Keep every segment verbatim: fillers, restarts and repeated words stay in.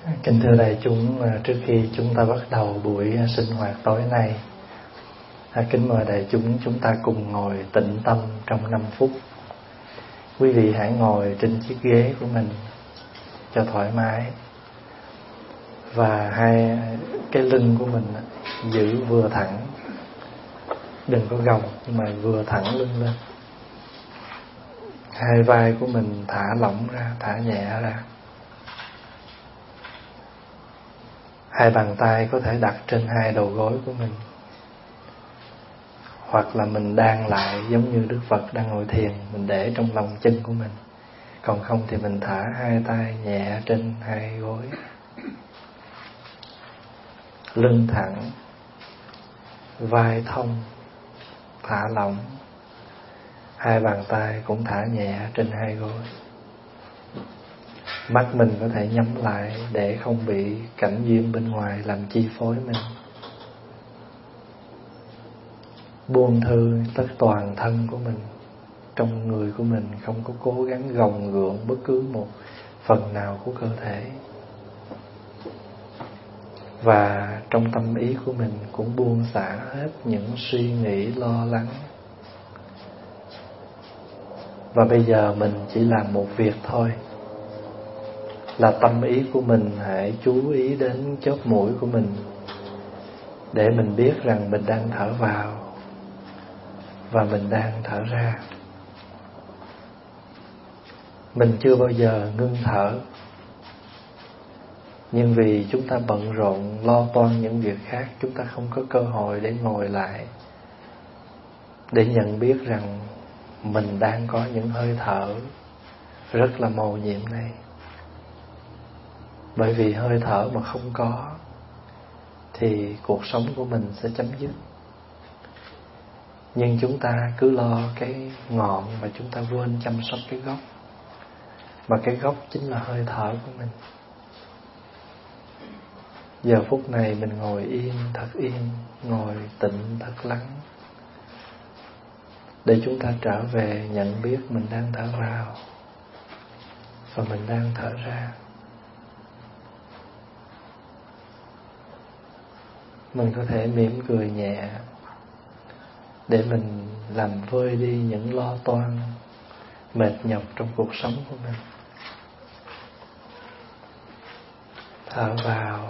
Kính thưa đại chúng, trước khi chúng ta bắt đầu buổi sinh hoạt tối nay, kính mời đại chúng chúng ta cùng ngồi tĩnh tâm trong năm phút. Quý vị hãy ngồi trên chiếc ghế của mình cho thoải mái, và hai cái lưng của mình giữ vừa thẳng, đừng có gồng nhưng mà vừa thẳng lưng lên. Hai vai của mình thả lỏng ra, thả nhẹ ra. Hai bàn tay có thể đặt trên hai đầu gối của mình, hoặc là mình đan lại giống như Đức Phật đang ngồi thiền, mình để trong lòng chân của mình. Còn không thì mình thả hai tay nhẹ trên hai gối. Lưng thẳng, vai thông, thả lỏng. Hai bàn tay cũng thả nhẹ trên hai gối. Mắt mình có thể nhắm lại để không bị cảnh duyên bên ngoài làm chi phối mình. Buông thư tất toàn thân của mình, trong người của mình không có cố gắng gồng gượng bất cứ một phần nào của cơ thể. Và trong tâm ý của mình cũng buông xả hết những suy nghĩ lo lắng. Và bây giờ mình chỉ làm một việc thôi, là tâm ý của mình hãy chú ý đến chóp mũi của mình, để mình biết rằng mình đang thở vào và mình đang thở ra. Mình chưa bao giờ ngưng thở, nhưng vì chúng ta bận rộn lo toan những việc khác, chúng ta không có cơ hội để ngồi lại, để nhận biết rằng mình đang có những hơi thở rất là mầu nhiệm này. Bởi vì hơi thở mà không có thì cuộc sống của mình sẽ chấm dứt. Nhưng chúng ta cứ lo cái ngọn và chúng ta quên chăm sóc cái gốc. Mà cái gốc chính là hơi thở của mình. Giờ phút này mình ngồi yên, thật yên, ngồi tĩnh, thật lắng, để chúng ta trở về nhận biết mình đang thở vào và mình đang thở ra. Mình có thể mỉm cười nhẹ để mình làm vơi đi những lo toan, mệt nhọc trong cuộc sống của mình. Thở vào,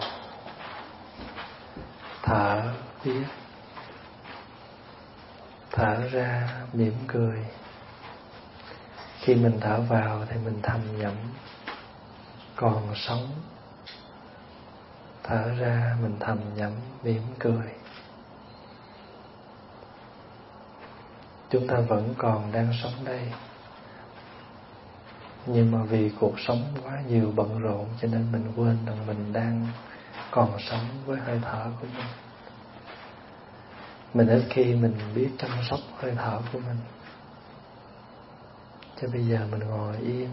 thở biết. Thở ra mỉm cười. Khi mình thở vào thì mình thầm nhẩm còn sống. Thở ra mình thầm nhẩm mỉm cười. Chúng ta vẫn còn đang sống đây, nhưng mà vì cuộc sống quá nhiều bận rộn cho nên mình quên rằng mình đang còn sống với hơi thở của mình. Mình ít khi mình biết chăm sóc hơi thở của mình. Cho bây giờ mình ngồi yên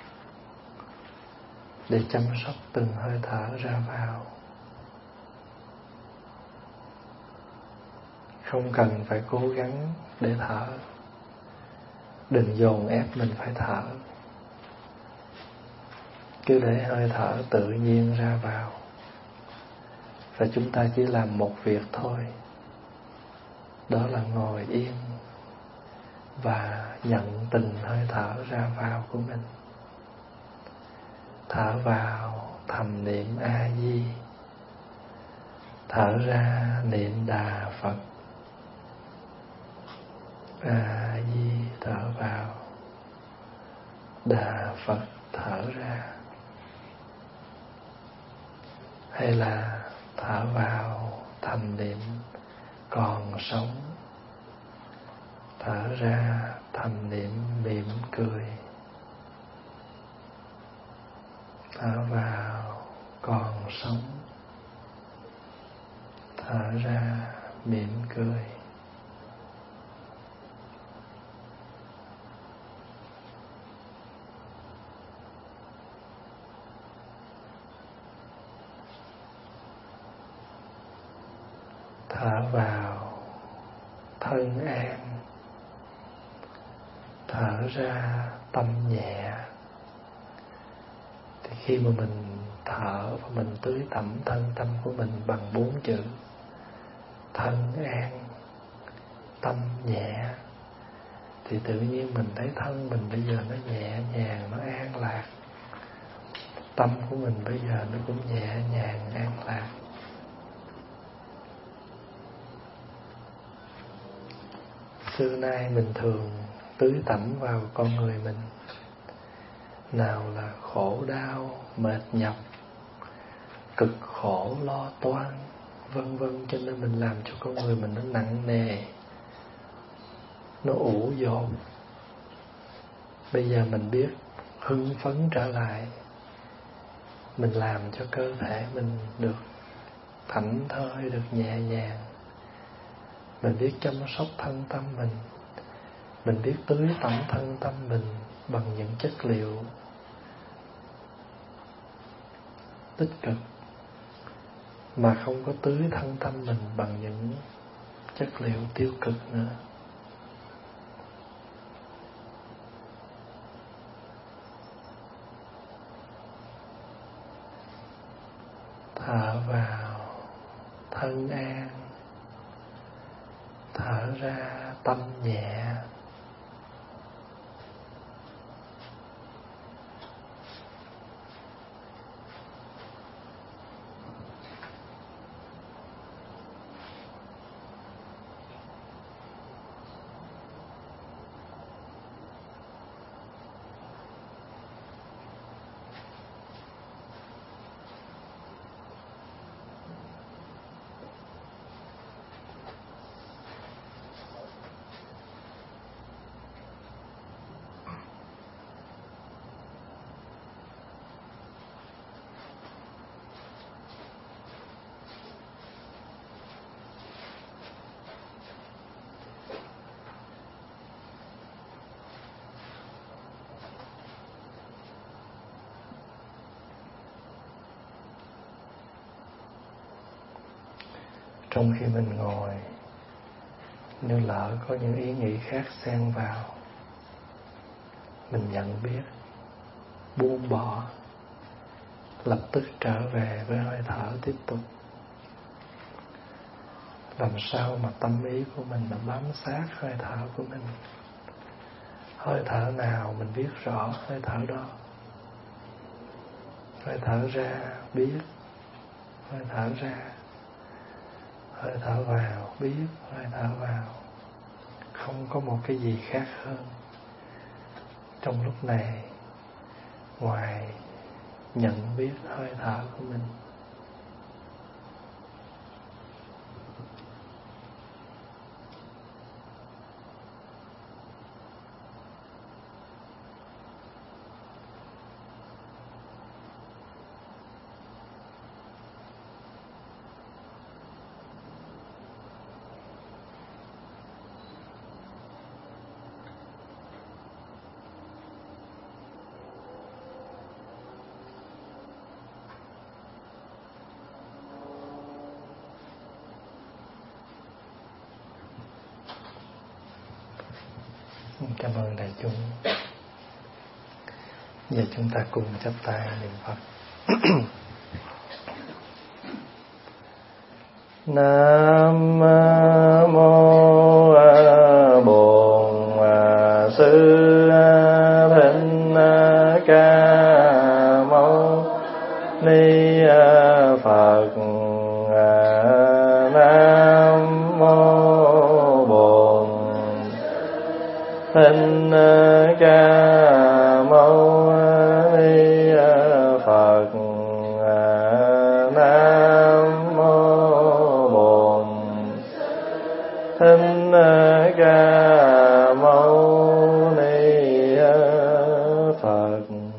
để chăm sóc từng hơi thở ra vào. Không cần phải cố gắng để thở. Đừng dồn ép mình phải thở. Cứ để hơi thở tự nhiên ra vào. Và chúng ta chỉ làm một việc thôi, đó là ngồi yên và nhận từng hơi thở ra vào của mình. Thở vào thầm niệm A Di, thở ra niệm Đà Phật. A Di thở vào, Đà Phật thở ra. Hay là thở vào thầm niệm còn sống, thở ra thầm niệm mỉm cười. Thở vào còn sống, thở ra mỉm cười. Thở vào thân an, thở ra tâm nhẹ. Thì khi mà mình thở thở, và mình tưới tẩm thân tâm của mình bằng bốn chữ thân an, tâm nhẹ, thì tự nhiên mình thấy thân mình bây giờ nó nhẹ nhàng, nó an lạc. Tâm của mình bây giờ nó cũng nhẹ nhàng, an lạc. Xưa nay mình thường tưới tẩm vào con người mình, nào là khổ đau, mệt nhọc, cực khổ, lo toan, vân vân, cho nên mình làm cho con người mình nó nặng nề, nó ủ dột. Bây giờ mình biết hưng phấn trở lại, mình làm cho cơ thể mình được thảnh thơi, được nhẹ nhàng. Mình biết chăm sóc thân tâm mình, mình biết tưới tẩm thân tâm mình bằng những chất liệu tích cực, mà không có tưới thân tâm mình bằng những chất liệu tiêu cực nữa. Thở vào thân an, thở ra tâm nhẹ. Trong khi mình ngồi, nếu lỡ có những ý nghĩ khác xen vào, mình nhận biết, buông bỏ, lập tức trở về với hơi thở tiếp tục. Làm sao mà tâm ý của mình nó bám sát hơi thở của mình. Hơi thở nào mình biết rõ hơi thở đó. Hơi thở ra biết, hơi thở ra. Hơi thở vào biết, hơi thở vào. Không có một cái gì khác hơn trong lúc này ngoài nhận biết hơi thở của mình. Cảm ơn đại chúng. Giờ chúng ta cùng chắp tay niệm Phật. Nam mô Bổn Sư Thích Ca Mâu Ni Phật. Nam mô Bổn Thích Ca Mâu Ni Phật. Nam mô Bổn Thích Ca Mâu Ni Phật.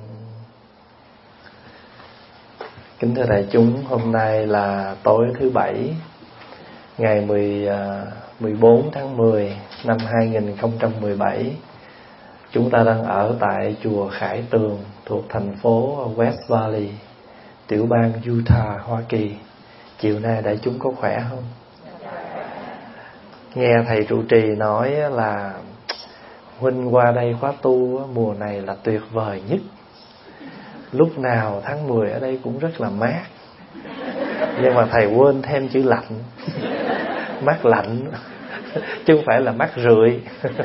Kính thưa đại chúng, hôm nay là tối thứ Bảy, ngày mười bốn tháng mười năm hai nghìn không trăm mười bảy. Chúng ta đang ở tại chùa Khải Tường thuộc thành phố West Valley, tiểu bang Utah, Hoa Kỳ. Chiều nay đại chúng có khỏe không? Nghe thầy trụ trì nói là huynh qua đây khóa tu mùa này là tuyệt vời nhất, Lúc nào tháng mười ở đây cũng rất là mát, nhưng mà thầy quên thêm chữ lạnh. Mát lạnh chứ không phải là mát rượi.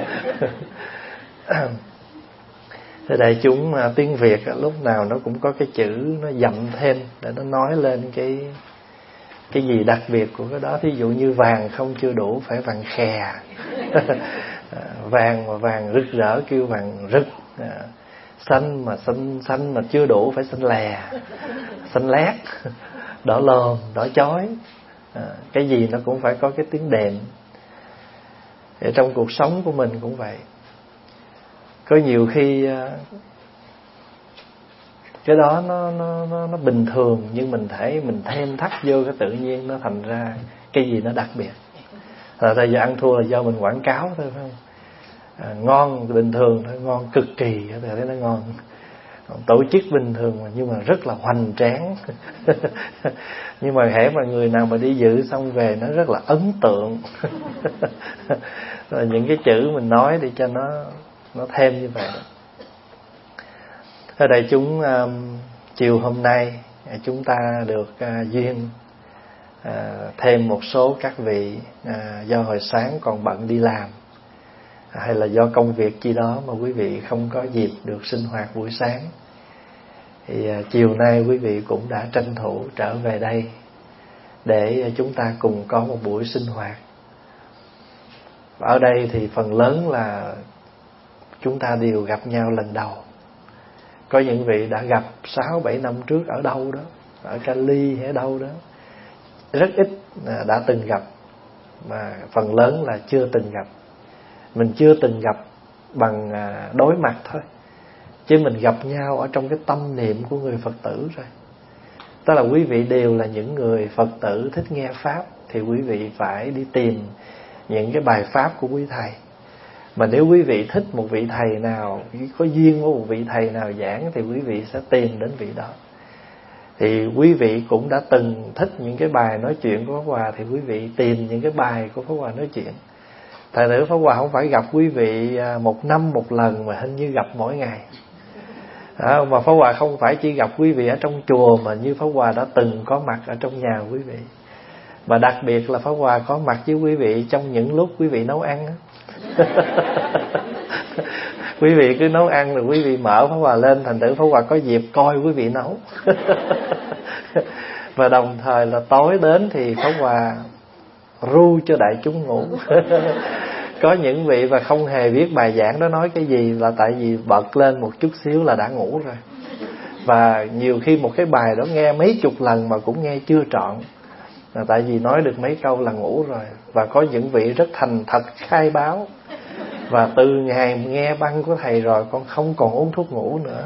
Thế đại chúng tiếng Việt lúc nào nó cũng có cái chữ nó dặm thêm để nó nói lên cái cái gì đặc biệt của cái đó. Thí dụ như vàng không chưa đủ phải vàng khè. Vàng mà vàng rực rỡ kêu vàng rực. Xanh mà xanh xanh mà chưa đủ phải xanh lè, xanh lét, đỏ lòm, đỏ chói. Cái gì nó cũng phải có cái tiếng đệm. Thì trong cuộc sống của mình cũng vậy. Có nhiều khi cái đó nó nó nó nó bình thường, nhưng mình thấy mình thêm thắt vô cái tự nhiên nó thành ra cái gì nó đặc biệt. Là tại giờ ăn thua là do mình quảng cáo thôi, phải không? À, ngon bình thường thôi, ngon cực kỳ thì thấy nó ngon. Tổ chức bình thường mà, nhưng mà rất là hoành tráng. Nhưng mà hễ mà người nào mà đi dự xong về nó rất là ấn tượng. Rồi những cái chữ mình nói để cho nó nó thêm như vậy. Ở đây chúng um, chiều hôm nay chúng ta được uh, duyên uh, thêm một số các vị uh, do hồi sáng còn bận đi làm, hay là do công việc chi đó mà quý vị không có dịp được sinh hoạt buổi sáng. Thì uh, chiều nay quý vị cũng đã tranh thủ trở về đây để uh, chúng ta cùng có một buổi sinh hoạt. Và ở đây thì phần lớn là chúng ta đều gặp nhau lần đầu. Có những vị đã gặp sáu bảy năm trước ở đâu đó, ở Cali hay ở đâu đó. Rất ít đã từng gặp, mà phần lớn là chưa từng gặp. Mình chưa từng gặp bằng đối mặt thôi, chứ mình gặp nhau ở trong cái tâm niệm của người Phật tử rồi. Tức là quý vị đều là những người Phật tử thích nghe Pháp, thì quý vị phải đi tìm những cái bài Pháp của quý thầy. Mà nếu quý vị thích một vị thầy nào, có duyên với một vị thầy nào giảng, thì quý vị sẽ tìm đến vị đó. Thì quý vị cũng đã từng thích những cái bài nói chuyện của Pháp Hòa, thì quý vị tìm những cái bài của Pháp Hòa nói chuyện. Thật sự Pháp Hòa không phải gặp quý vị một năm một lần, mà hình như gặp mỗi ngày. À, mà Pháp Hòa không phải chỉ gặp quý vị ở trong chùa, mà như Pháp Hòa đã từng có mặt ở trong nhà quý vị. Và đặc biệt là Pháp Hòa có mặt với quý vị trong những lúc quý vị nấu ăn. Quý vị cứ nấu ăn rồi quý vị mở Pháp Hòa lên, thành thử Pháp Hòa có dịp coi quý vị nấu. Và đồng thời là tối đến thì Pháp Hòa ru cho đại chúng ngủ. Có những vị và không hề biết bài giảng đó nói cái gì, là tại vì bật lên một chút xíu là đã ngủ rồi. Và nhiều khi một cái bài đó nghe mấy chục lần mà cũng nghe chưa trọn, là tại vì nói được mấy câu là ngủ rồi. Và có những vị rất thành thật khai báo: và từ ngày nghe băng của thầy rồi con không còn uống thuốc ngủ nữa.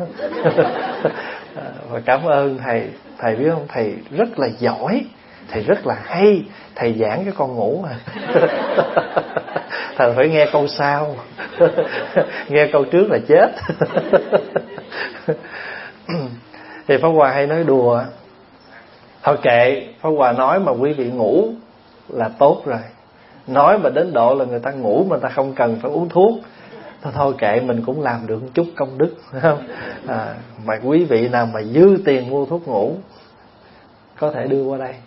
Và cảm ơn thầy. Thầy biết không, thầy rất là giỏi, thầy rất là hay, thầy giảng cái con ngủ à. Thầy phải nghe câu sau. Nghe câu trước là chết. Thì Pháp Hòa hay nói đùa: thôi kệ, Pháp Hòa nói mà quý vị ngủ là tốt rồi. Nói mà đến độ là người ta ngủ mà ta không cần phải uống thuốc, thôi, thôi kệ, mình cũng làm được một chút công đức, phải không? À, mà quý vị nào mà dư tiền mua thuốc ngủ có thể đưa qua đây.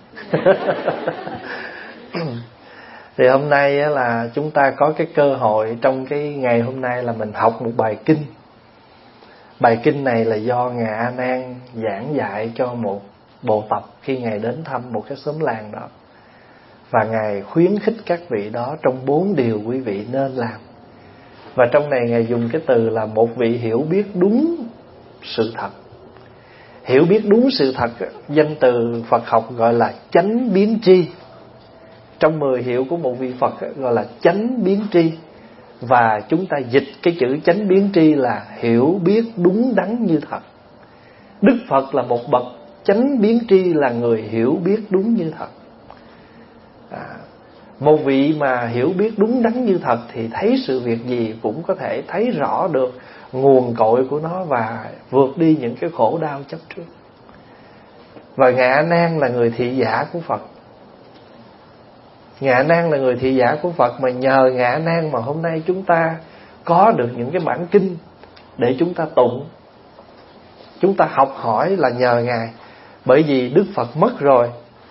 Thì hôm nay là chúng ta có cái cơ hội trong cái ngày hôm nay là mình học một bài kinh. Bài kinh này là do Ngài A Nan giảng dạy cho một bộ tộc khi Ngài đến thăm một cái xóm làng đó. Và Ngài khuyến khích các vị đó trong bốn điều quý vị nên làm. Và trong này Ngài dùng cái từ là một vị hiểu biết đúng sự thật. Hiểu biết đúng sự thật, danh từ Phật học gọi là chánh biến tri. Trong mười hiệu của một vị Phật gọi là chánh biến tri. Và chúng ta dịch cái chữ chánh biến tri là hiểu biết đúng đắn như thật. Đức Phật là một bậc chánh biến tri, là người hiểu biết đúng như thật. À, một vị mà hiểu biết đúng đắn như thật thì thấy sự việc gì cũng có thể thấy rõ được nguồn cội của nó và vượt đi những cái khổ đau chấp trước. Và Ngài A Nan là người thị giả của Phật. Ngài A Nan là người thị giả của Phật, mà nhờ Ngài A Nan mà hôm nay chúng ta có được những cái bản kinh để chúng ta tụng. Chúng ta học hỏi là nhờ Ngài. Bởi vì Đức Phật mất rồi,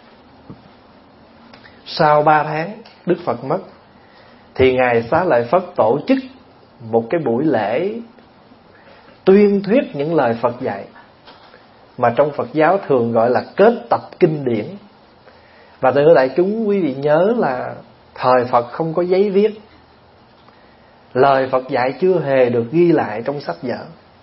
sau ba tháng Đức Phật mất, thì Ngài Xá Lợi Phất tổ chức một cái buổi lễ tuyên thuyết những lời Phật dạy, mà trong Phật giáo thường gọi là kết tập kinh điển. Và thưa đại chúng, quý vị nhớ là thời Phật không có giấy viết, lời Phật dạy chưa hề được ghi lại trong sách vở,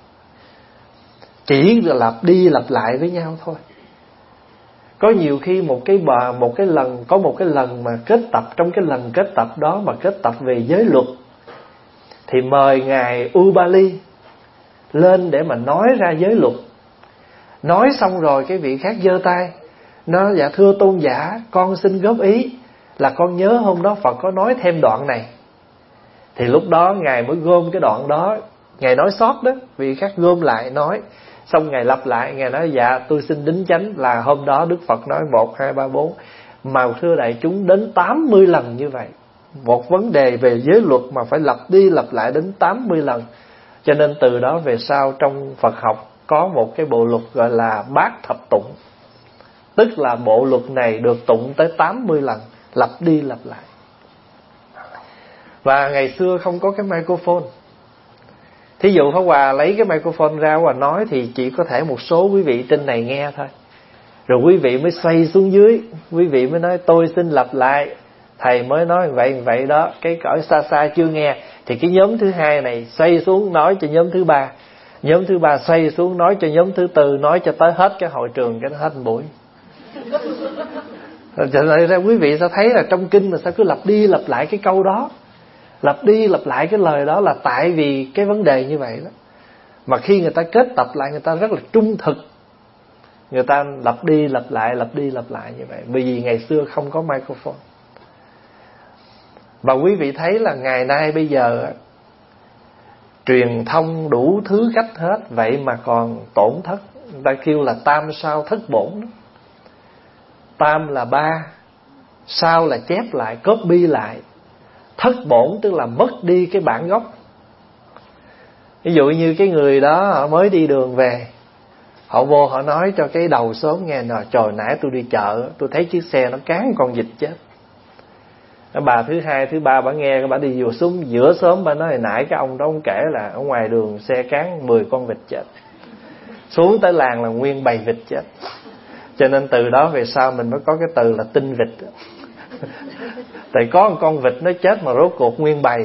chỉ là lặp đi lặp lại với nhau thôi. Có nhiều khi một cái bà một cái lần có một cái lần mà kết tập, trong cái lần kết tập đó mà kết tập về giới luật, thì mời ngài Ubali lên để mà nói ra giới luật. Nói xong rồi cái vị khác giơ tay, nó dạ thưa tôn giả, con xin góp ý là con nhớ hôm đó Phật có nói thêm đoạn này. Thì lúc đó ngài mới gom cái đoạn đó, ngài nói sót đó, vị khác gom lại nói. Xong ngài lặp lại, ngài nói dạ tôi xin đính chánh là hôm đó Đức Phật nói một, hai, ba, bốn. Mà thưa đại chúng, đến tám mươi lần như vậy. Một vấn đề về giới luật mà phải lặp đi lặp lại đến tám mươi lần. Cho nên từ đó về sau trong Phật học có một cái bộ luật gọi là Bát Thập Tụng. Tức là bộ luật này được tụng tới tám mươi lần, lặp đi lặp lại. Và ngày xưa không có cái microphone. Thí dụ Pháp Hòa lấy cái microphone ra và nói thì chỉ có thể một số quý vị trên này nghe thôi. Rồi quý vị mới xoay xuống dưới, quý vị mới nói tôi xin lặp lại. Thầy mới nói vậy vậy đó, cái cõi xa xa chưa nghe. Thì cái nhóm thứ hai này xoay xuống nói cho nhóm thứ ba, nhóm thứ ba xoay xuống nói cho nhóm thứ tư, nói cho tới hết cái hội trường, cái hết buổi. Cho nên ra quý vị sẽ thấy là trong kinh mà sao cứ lặp đi lặp lại cái câu đó, lặp đi lặp lại cái lời đó, là tại vì cái vấn đề như vậy đó. Mà khi người ta kết tập lại, người ta rất là trung thực, người ta lặp đi lặp lại lặp đi lặp lại như vậy. Bởi vì ngày xưa không có microphone. Và quý vị thấy là ngày nay bây giờ truyền thông đủ thứ cách hết, vậy mà còn tổn thất. Người ta kêu là tam sao thất bổn đó. Tam là ba, sao là chép lại, copy lại, thất bổn tức là mất đi cái bản gốc. Ví dụ như cái người đó họ mới đi đường về, họ vô họ nói cho cái đầu xóm nghe nè, trời nãy tôi đi chợ, tôi thấy chiếc xe nó cán con vịt chết. Bà thứ hai thứ ba bà nghe, bà đi vô xuống giữa xóm, bà nói hồi nãy cái ông đó ông kể là ở ngoài đường xe cán mười con vịt chết, xuống tới làng là nguyên bầy vịt chết. Cho nên từ đó về sau mình mới có cái từ là tinh vịt. Tại có một con vịt nó chết mà rốt cuộc nguyên bầy.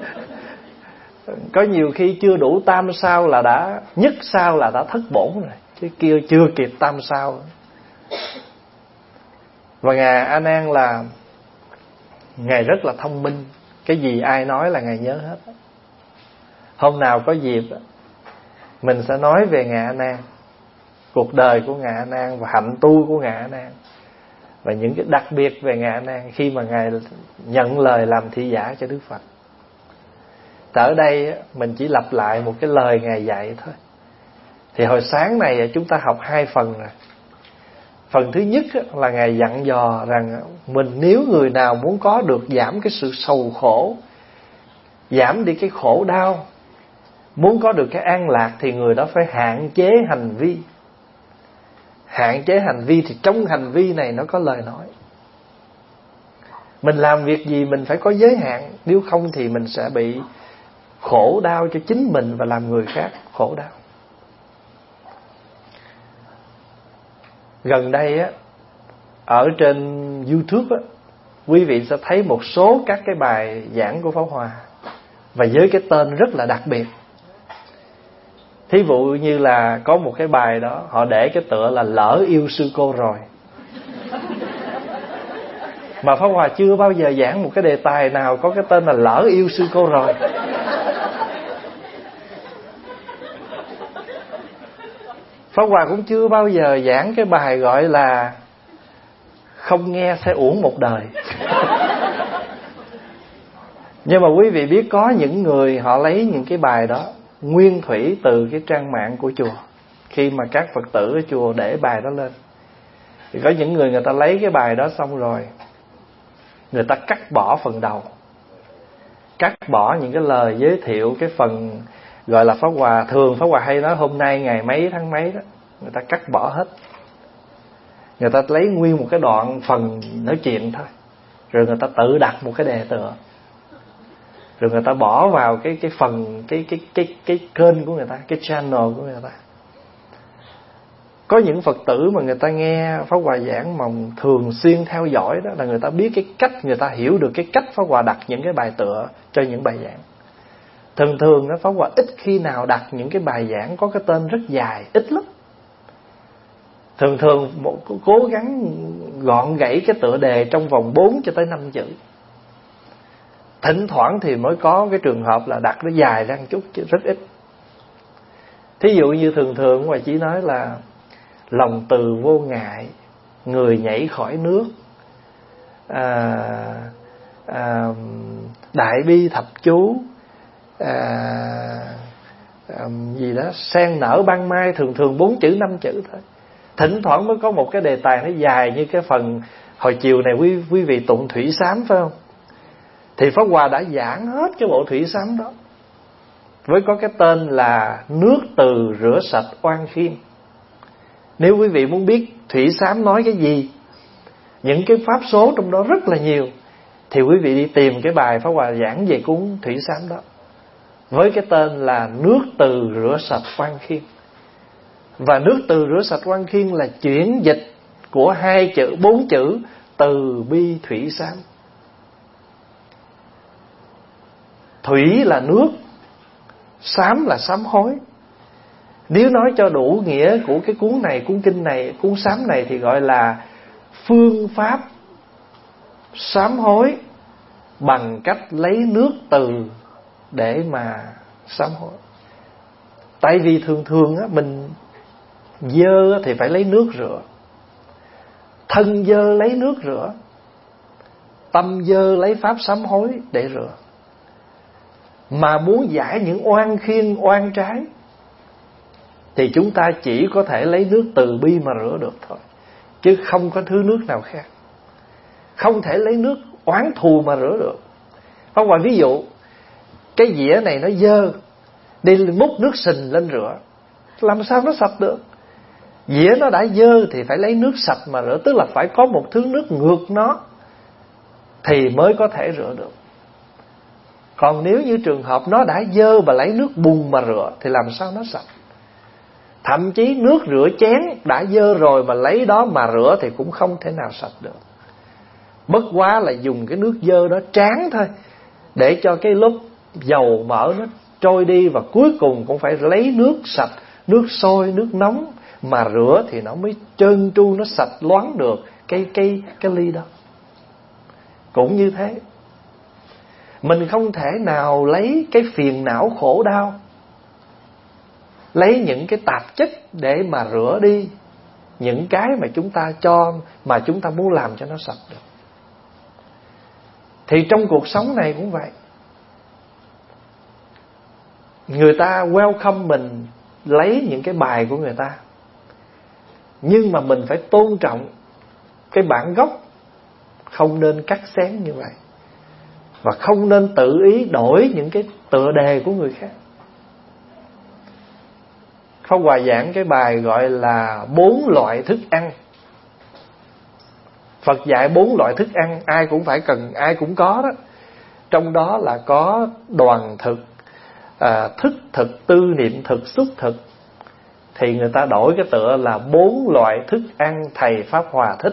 Có nhiều khi chưa đủ tam sao là đã, nhất sao là đã thất bổn rồi, chứ kia chưa kịp tam sao. Và Ngài A Nan là Ngài rất là thông minh, cái gì ai nói là Ngài nhớ hết. Hôm nào có dịp mình sẽ nói về Ngài A Nan, cuộc đời của Ngài A Nan và hạnh tu của Ngài A Nan, và những cái đặc biệt về Ngài A Nan khi mà Ngài nhận lời làm thị giả cho Đức Phật. Ở đây mình chỉ lặp lại một cái lời Ngài dạy thôi. Thì hồi sáng này chúng ta học hai phần rồi. Phần thứ nhất là Ngài dặn dò rằng mình nếu người nào muốn có được giảm cái sự sầu khổ, giảm đi cái khổ đau, muốn có được cái an lạc, thì người đó phải hạn chế hành vi. Hạn chế hành vi thì trong hành vi này nó có lời nói. Mình làm việc gì mình phải có giới hạn, nếu không thì mình sẽ bị khổ đau cho chính mình và làm người khác khổ đau. Gần đây á, ở trên YouTube á, quý vị sẽ thấy một số các cái bài giảng của Pháp Hòa, và với cái tên rất là đặc biệt. Thí dụ như là có một cái bài đó họ để cái tựa là lỡ yêu sư cô rồi. Mà Pháp Hòa chưa bao giờ giảng một cái đề tài nào có cái tên là lỡ yêu sư cô rồi. Pháp Hòa cũng chưa bao giờ giảng cái bài gọi là không nghe sẽ uổng một đời. Nhưng mà quý vị biết có những người họ lấy những cái bài đó nguyên thủy từ cái trang mạng của chùa. Khi mà các Phật tử ở chùa để bài đó lên, thì có những người người ta lấy cái bài đó xong rồi người ta cắt bỏ phần đầu, cắt bỏ những cái lời giới thiệu, cái phần gọi là Pháp Hòa. Thường Pháp Hòa hay nói hôm nay ngày mấy tháng mấy đó, người ta cắt bỏ hết. Người ta lấy nguyên một cái đoạn phần nói chuyện thôi, rồi người ta tự đặt một cái đề tựa, rồi người ta bỏ vào cái cái phần cái cái cái cái kênh của người ta, cái channel của người ta. Có những Phật tử mà người ta nghe Pháp Hòa giảng mà thường xuyên theo dõi đó, là người ta biết cái cách, người ta hiểu được cái cách Pháp Hòa đặt những cái bài tựa cho những bài giảng. Thường thường đó, Pháp Hòa ít khi nào đặt những cái bài giảng có cái tên rất dài, ít lắm. Thường thường một, cố gắng gọn gãy cái tựa đề trong vòng bốn cho tới năm chữ. Thỉnh thoảng thì mới có cái trường hợp là đặt nó dài ra một chút, chứ rất ít. Thí dụ như thường thường Hòa chỉ nói là lòng từ vô ngại, người nhảy khỏi nước, à, à, đại bi thập chú, à, à, gì đó sen nở ban mai, thường thường bốn chữ năm chữ thôi. Thỉnh thoảng mới có một cái đề tài nó dài như cái phần hồi chiều này quý, quý vị tụng thủy sám phải không? Thì Pháp Hòa đã giảng hết cái bộ thủy sám đó, với có cái tên là nước từ rửa sạch oan khiên. Nếu quý vị muốn biết thủy sám nói cái gì, những cái pháp số trong đó rất là nhiều, thì quý vị đi tìm cái bài Pháp Hòa giảng về cuốn thủy sám đó, với cái tên là nước từ rửa sạch oan khiên. Và nước từ rửa sạch oan khiên là chuyển dịch của hai chữ, bốn chữ từ bi thủy sám. Thủy là nước, sám là sám hối. Nếu nói cho đủ nghĩa của cái cuốn này, cuốn kinh này, cuốn sám này, thì gọi là phương pháp sám hối bằng cách lấy nước từ để mà sám hối. Tại vì thường thường á, mình dơ thì phải lấy nước rửa, thân dơ lấy nước rửa, tâm dơ lấy pháp sám hối để rửa. Mà muốn giải những oan khiên oan trái thì chúng ta chỉ có thể lấy nước từ bi mà rửa được thôi, chứ không có thứ nước nào khác. Không thể lấy nước oán thù mà rửa được. Không, ngoài ví dụ cái dĩa này nó dơ, đi múc nước sình lên rửa, làm sao nó sạch được? Dĩa nó đã dơ thì phải lấy nước sạch mà rửa, tức là phải có một thứ nước ngược nó thì mới có thể rửa được. Còn nếu như trường hợp nó đã dơ mà lấy nước bùn mà rửa thì làm sao nó sạch? Thậm chí nước rửa chén đã dơ rồi mà lấy đó mà rửa thì cũng không thể nào sạch được. Bất quá là dùng cái nước dơ đó tráng thôi, để cho cái lớp dầu mỡ nó trôi đi, và cuối cùng cũng phải lấy nước sạch, nước sôi, nước nóng mà rửa thì nó mới trơn tru, nó sạch loáng được cái, cái, cái ly đó. Cũng như thế, mình không thể nào lấy cái phiền não khổ đau, lấy những cái tạp chất để mà rửa đi những cái mà chúng ta cho, mà chúng ta muốn làm cho nó sạch được. Thì trong cuộc sống này cũng vậy. Người ta welcome mình, lấy những cái bài của người ta, nhưng mà mình phải tôn trọng cái bản gốc, không nên cắt xén như vậy, và không nên tự ý đổi những cái tựa đề của người khác. Pháp Hòa giảng cái bài gọi là bốn loại thức ăn. Phật dạy bốn loại thức ăn, ai cũng phải cần, ai cũng có đó. Trong đó là có đoàn thực, à, thức thực, tư niệm thực, xúc thực. Thì người ta đổi cái tựa là bốn loại thức ăn thầy Pháp Hòa thích.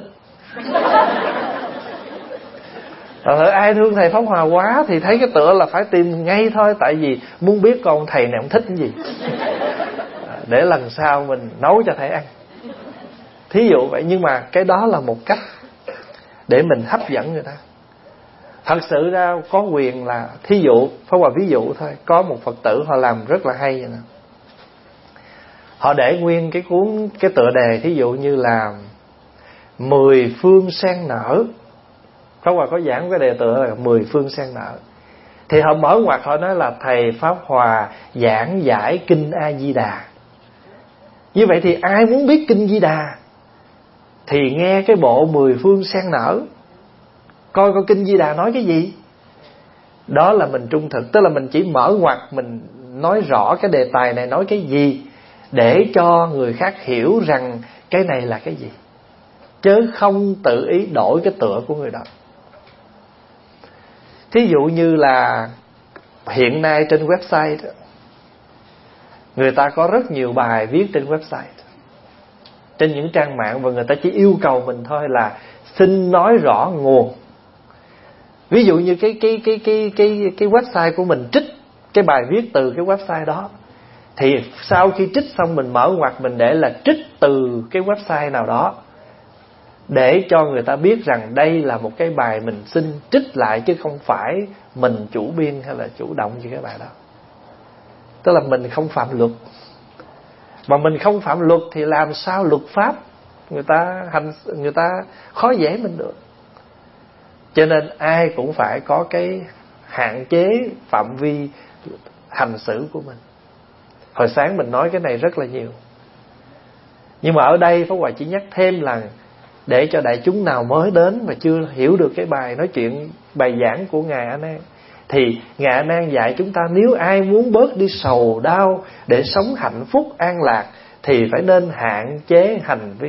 Rồi ai thương thầy Pháp Hòa quá thì thấy cái tựa là phải tìm ngay thôi. Tại vì muốn biết con thầy này ông thích cái gì, để lần sau mình nấu cho thầy ăn. Thí dụ vậy. Nhưng mà cái đó là một cách để mình hấp dẫn người ta. Thật sự ra có quyền là, thí dụ, Pháp Hòa ví dụ thôi, có một Phật tử họ làm rất là hay vậy nè. Họ để nguyên cái cuốn, cái tựa đề, thí dụ như là mười phương sen nở. Pháp Hòa có giảng cái đề tựa là mười phương sen nở. Thì họ mở ngoặc họ nói là thầy Pháp Hòa giảng giải kinh A Di Đà. Như vậy thì ai muốn biết kinh Di Đà thì nghe cái bộ mười phương sen nở, coi coi kinh Di Đà nói cái gì. Đó là mình trung thực. Tức là mình chỉ mở ngoặc, mình nói rõ cái đề tài này nói cái gì, để cho người khác hiểu rằng cái này là cái gì, chứ không tự ý đổi cái tựa của người đó. Thí dụ như là hiện nay trên website đó, người ta có rất nhiều bài viết trên website, trên những trang mạng, và người ta chỉ yêu cầu mình thôi là xin nói rõ nguồn. Ví dụ như cái cái cái cái cái cái website của mình trích cái bài viết từ cái website đó, thì sau khi trích xong mình mở ngoặc mình để là trích từ cái website nào đó, để cho người ta biết rằng đây là một cái bài mình xin trích lại, chứ không phải mình chủ biên hay là chủ động như cái bài đó. Tức là mình không phạm luật. Mà mình không phạm luật thì làm sao luật pháp người ta hành người ta khó dễ mình được. Cho nên ai cũng phải có cái hạn chế phạm vi hành xử của mình. Hồi sáng mình nói cái này rất là nhiều, nhưng mà ở đây Pháp Hòa chỉ nhắc thêm là để cho đại chúng nào mới đến và chưa hiểu được cái bài nói chuyện, bài giảng của Ngài A Nan, thì Ngài A Nan dạy chúng ta nếu ai muốn bớt đi sầu đau để sống hạnh phúc an lạc thì phải nên hạn chế hành vi.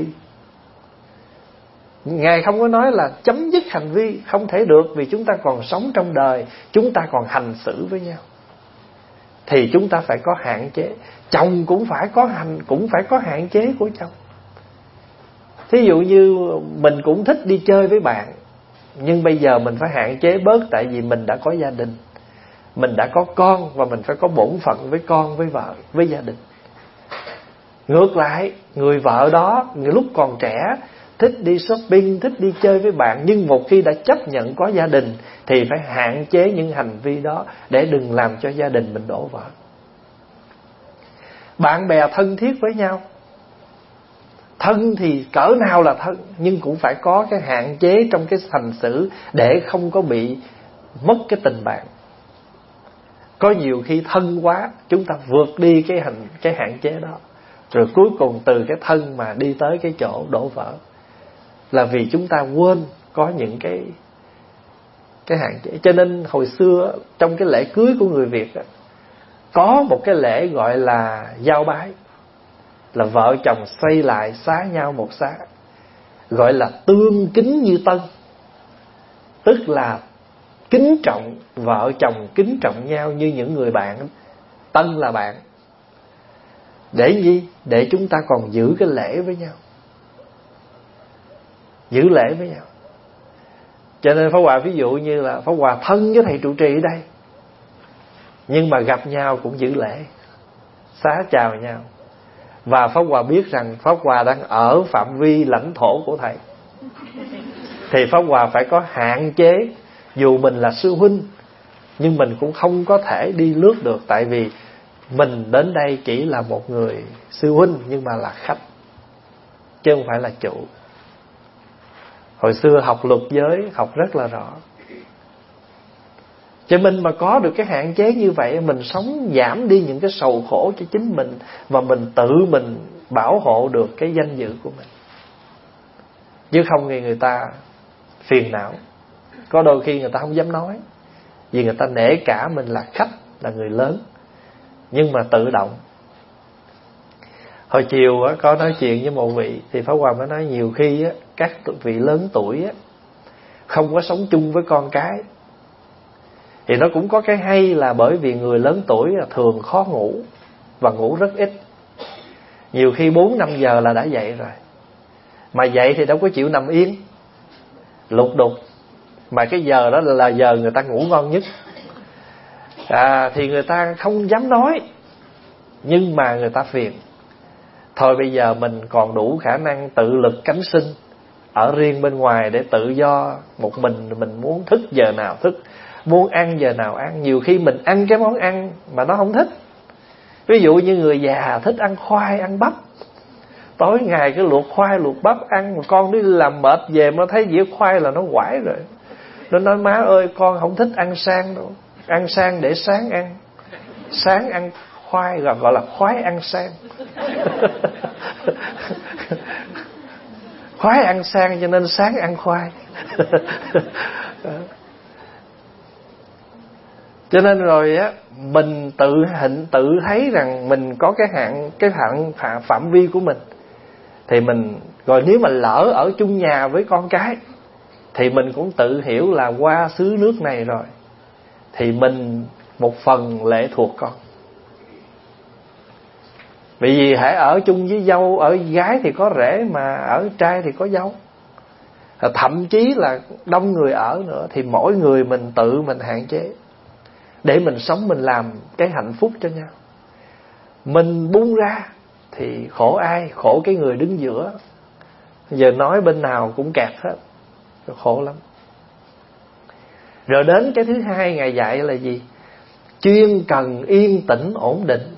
Ngài không có nói là chấm dứt hành vi, không thể được, vì chúng ta còn sống trong đời, chúng ta còn hành xử với nhau, thì chúng ta phải có hạn chế. Chồng cũng phải có hành cũng phải có hạn chế của chồng. Thí dụ như mình cũng thích đi chơi với bạn, nhưng bây giờ mình phải hạn chế bớt, tại vì mình đã có gia đình, mình đã có con, và mình phải có bổn phận với con, với vợ, với gia đình. Ngược lại, người vợ đó người lúc còn trẻ thích đi shopping, thích đi chơi với bạn, nhưng một khi đã chấp nhận có gia đình thì phải hạn chế những hành vi đó, để đừng làm cho gia đình mình đổ vỡ. Bạn bè thân thiết với nhau, thân thì cỡ nào là thân, nhưng cũng phải có cái hạn chế trong cái hành xử, để không có bị mất cái tình bạn. Có nhiều khi thân quá, chúng ta vượt đi cái hành cái hạn chế đó, rồi cuối cùng từ cái thân mà đi tới cái chỗ đổ vỡ, là vì chúng ta quên có những cái cái hạn chế. Cho nên hồi xưa trong cái lễ cưới của người Việt đó, có một cái lễ gọi là giao bái, là vợ chồng xây lại xá nhau một xá, gọi là tương kính như tân. Tức là kính trọng, vợ chồng kính trọng nhau như những người bạn, tân là bạn. Để gì? Để chúng ta còn giữ cái lễ với nhau, giữ lễ với nhau. Cho nên Pháp Hòa ví dụ như là Pháp Hòa thân với thầy trụ trì ở đây, nhưng mà gặp nhau cũng giữ lễ, xá chào nhau. Và Pháp Hòa biết rằng Pháp Hòa đang ở phạm vi lãnh thổ của thầy, thì Pháp Hòa phải có hạn chế. Dù mình là sư huynh, nhưng mình cũng không có thể đi lướt được, tại vì mình đến đây chỉ là một người sư huynh, nhưng mà là khách, chứ không phải là chủ. Hồi xưa học luật giới học rất là rõ. Cho mình mà có được cái hạn chế như vậy, mình sống giảm đi những cái sầu khổ cho chính mình, và mình tự mình bảo hộ được cái danh dự của mình, chứ không thì người ta phiền não. Có đôi khi người ta không dám nói, vì người ta nể cả mình là khách, là người lớn, nhưng mà tự động. Hồi chiều á, có nói chuyện với một vị, thì Pháp Hòa mới nói nhiều khi á, các vị lớn tuổi á, không có sống chung với con cái. Thì nó cũng có cái hay là bởi vì người lớn tuổi là thường khó ngủ, và ngủ rất ít. Nhiều khi bốn năm giờ là đã dậy rồi, mà dậy thì đâu có chịu nằm yên, lục đục. Mà cái giờ đó là giờ người ta ngủ ngon nhất, à, thì người ta không dám nói, nhưng mà người ta phiền. Thôi bây giờ mình còn đủ khả năng tự lực cánh sinh, ở riêng bên ngoài để tự do một mình. Mình muốn thức giờ nào thức, muốn ăn giờ nào ăn. Nhiều khi mình ăn cái món ăn mà nó không thích. Ví dụ như người già thích ăn khoai, ăn bắp, tối ngày cứ luộc khoai luộc bắp ăn. Mà con đi làm mệt về mà thấy dĩa khoai là nó quải rồi. Nó nói má ơi, con không thích ăn sang đâu, ăn sang để sáng ăn, sáng ăn khoai, gọi, gọi là khoái ăn sang. Khoái ăn sang cho nên sáng ăn khoai. Cho nên rồi á, mình tự hình tự thấy rằng mình có cái hạn cái hạn phạm vi của mình, thì mình rồi nếu mà lỡ ở chung nhà với con cái thì mình cũng tự hiểu là qua xứ nước này rồi thì mình một phần lệ thuộc con. Bởi vì hãy ở chung với dâu, ở gái thì có rể, mà ở trai thì có dâu. Thậm chí là đông người ở nữa, thì mỗi người mình tự mình hạn chế để mình sống, mình làm cái hạnh phúc cho nhau. Mình buông ra thì khổ ai? Khổ cái người đứng giữa. Giờ nói bên nào cũng kẹt hết, khổ lắm. Rồi đến cái thứ hai Ngài dạy là gì? Chuyên cần yên tĩnh ổn định.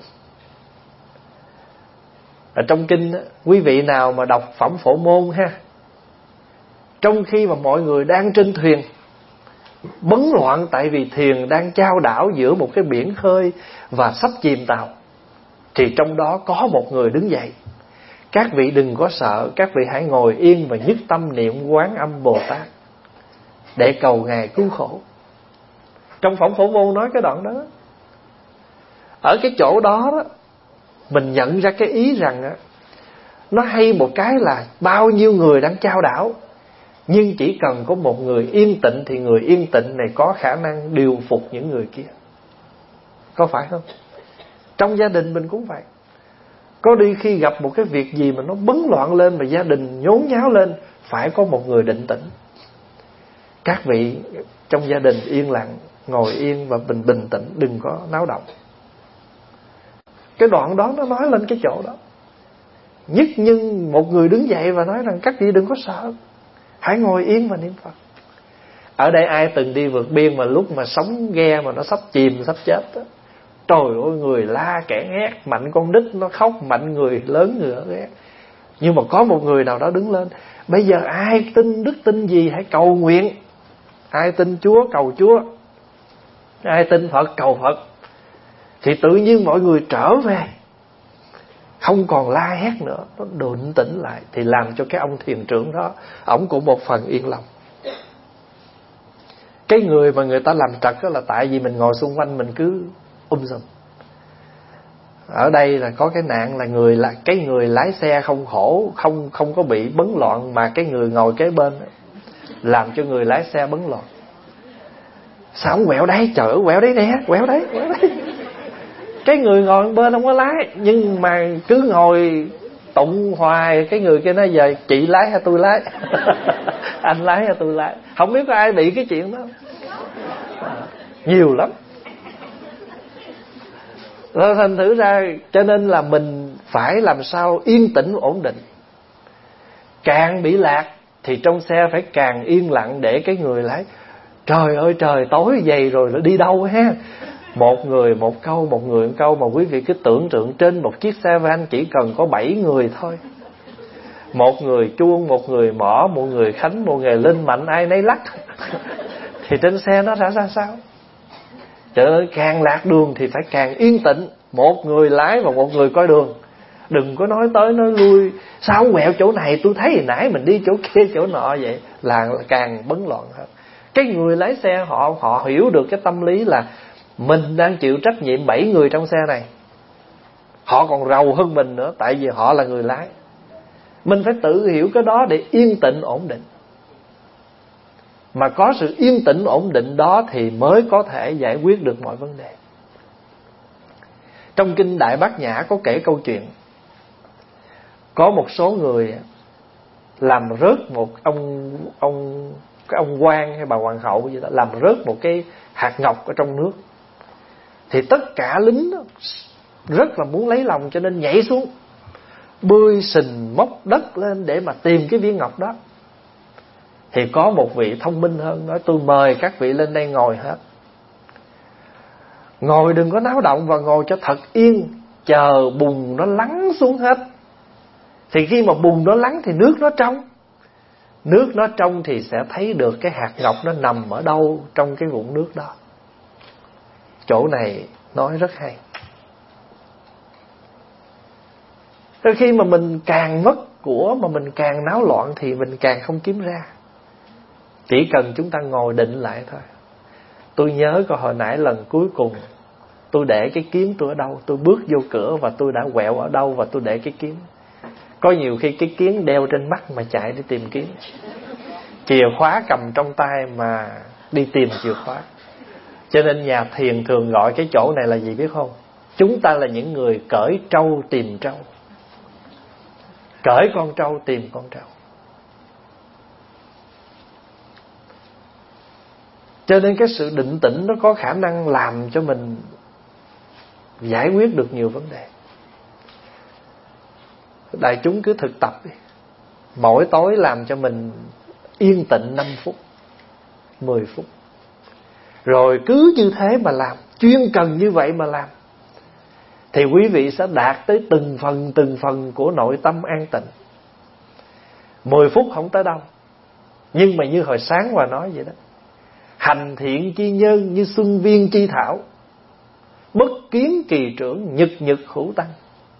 Ở trong kinh, quý vị nào mà đọc Phẩm Phổ Môn ha, trong khi mà mọi người đang trên thuyền bấn loạn, tại vì thuyền đang chao đảo giữa một cái biển khơi và sắp chìm tàu, thì trong đó có một người đứng dậy: các vị đừng có sợ, các vị hãy ngồi yên và nhất tâm niệm Quán Âm Bồ Tát để cầu Ngài cứu khổ. Trong Phẩm Phổ Môn nói cái đoạn đó. Ở cái chỗ đó, đó mình nhận ra cái ý rằng á, nó hay một cái là bao nhiêu người đang chao đảo, nhưng chỉ cần có một người yên tĩnh thì người yên tĩnh này có khả năng điều phục những người kia. Có phải không? Trong gia đình mình cũng vậy. Có đi khi gặp một cái việc gì mà nó bấn loạn lên, mà gia đình nhốn nháo lên, phải có một người định tĩnh. Các vị trong gia đình yên lặng, ngồi yên và bình bình tĩnh, đừng có náo động. Cái đoạn đó nó nói lên cái chỗ đó. Nhất nhưng một người đứng dậy và nói rằng các vị đừng có sợ, hãy ngồi yên và niệm Phật. Ở đây ai từng đi vượt biên mà lúc mà sóng ghe mà nó sắp chìm, sắp chết đó, trời ơi, người la kẻ hét, mạnh con nít nó khóc, mạnh người lớn người nó ghét. Nhưng mà có một người nào đó đứng lên: bây giờ ai tin đức tin gì hãy cầu nguyện. Ai tin Chúa cầu Chúa, ai tin Phật cầu Phật. Thì tự nhiên mọi người trở về, không còn la hét nữa, nó định tĩnh lại. Thì làm cho cái ông thiền trưởng đó, ổng cũng một phần yên lòng. Cái người mà người ta làm trật đó là tại vì mình ngồi xung quanh mình cứ um sùm. Ở đây là có cái nạn là người là cái người lái xe không khổ, không không có bị bấn loạn, mà cái người ngồi kế bên làm cho người lái xe bấn loạn. Sao ông quẹo đây? Trời ơi, quẹo đấy nè, quẹo đấy, quẹo đấy. Cái người ngồi bên không có lái, nhưng mà cứ ngồi tụng hoài. Cái người kia nói: giờ chị lái hay tôi lái? Anh lái hay tôi lái? Không biết có ai bị cái chuyện đó. Nhiều lắm. Rồi thành thử ra, cho nên là mình phải làm sao yên tĩnh ổn định. Càng bị lạc thì trong xe phải càng yên lặng, để cái người lái: trời ơi trời, tối vậy rồi nó đi đâu ha? Một người một câu, một người một câu. Mà quý vị cứ tưởng tượng trên một chiếc xe van chỉ cần có bảy người thôi. Một người chuông, một người mỏ, một người khánh, một người linh mạnh, ai nấy lắc. Thì trên xe nó ra ra sao? Trời ơi, càng lạc đường thì phải càng yên tĩnh. Một người lái và một người coi đường. Đừng có nói tới nói lui: sao quẹo chỗ này, tôi thấy hồi nãy mình đi chỗ kia chỗ nọ vậy. Là càng bấn loạn hơn. Cái người lái xe họ họ hiểu được cái tâm lý là mình đang chịu trách nhiệm bảy người trong xe này. Họ còn rầu hơn mình nữa, tại vì họ là người lái. Mình phải tự hiểu cái đó để yên tĩnh ổn định. Mà có sự yên tĩnh ổn định đó thì mới có thể giải quyết được mọi vấn đề. Trong kinh Đại Bát Nhã có kể câu chuyện, có một số người làm rớt một ông ông cái ông quan hay bà hoàng hậu gì đó, làm rớt một cái hạt ngọc ở trong nước. Thì tất cả lính đó rất là muốn lấy lòng, cho nên nhảy xuống, bươi sình móc đất lên để mà tìm cái viên ngọc đó. Thì có một vị thông minh hơn nói: tôi mời các vị lên đây ngồi hết. Ngồi đừng có náo động và ngồi cho thật yên, chờ bùn nó lắng xuống hết. Thì khi mà bùn nó lắng thì nước nó trong. Nước nó trong thì sẽ thấy được cái hạt ngọc nó nằm ở đâu trong cái vũng nước đó. Chỗ này nói rất hay. Rồi khi mà mình càng mất của, mà mình càng náo loạn thì mình càng không kiếm ra. Chỉ cần chúng ta ngồi định lại thôi. Tôi nhớ có hồi nãy lần cuối cùng tôi để cái kiếm tôi ở đâu, tôi bước vô cửa và tôi đã quẹo ở đâu và tôi để cái kiếm. Có nhiều khi cái kiếm đeo trên mắt mà chạy đi tìm kiếm, chìa khóa cầm trong tay mà đi tìm chìa khóa. Cho nên nhà thiền thường gọi cái chỗ này là gì biết không? Chúng ta là những người cởi trâu tìm trâu, cởi con trâu tìm con trâu. Cho nên cái sự định tĩnh nó có khả năng làm cho mình giải quyết được nhiều vấn đề. Đại chúng cứ thực tập đi. Mỗi tối làm cho mình yên tĩnh năm phút, mười phút. Rồi cứ như thế mà làm, chuyên cần như vậy mà làm, thì quý vị sẽ đạt tới từng phần từng phần của nội tâm an tịnh. Mười phút không tới đâu, nhưng mà như hồi sáng Hòa nói vậy đó, hành thiện chi nhân như xuân viên chi thảo, bất kiến kỳ trưởng, nhật nhật hữu tăng.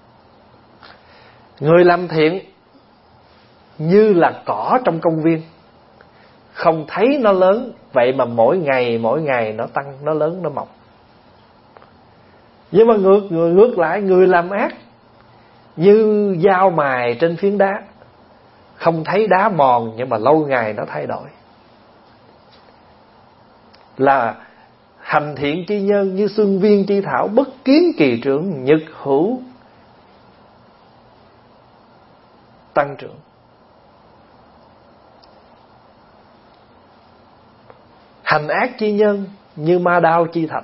Người làm thiện như là cỏ trong công viên, không thấy nó lớn, vậy mà mỗi ngày mỗi ngày nó tăng, nó lớn, nó mọc. Nhưng mà ngược người ngược lại, người làm ác như dao mài trên phiến đá, không thấy đá mòn nhưng mà lâu ngày nó thay đổi. Là hành thiện chi nhân như xuân viên chi thảo, bất kiến kỳ trưởng, nhật hữu tăng trưởng. Hành ác chi nhân như ma đao chi thạch,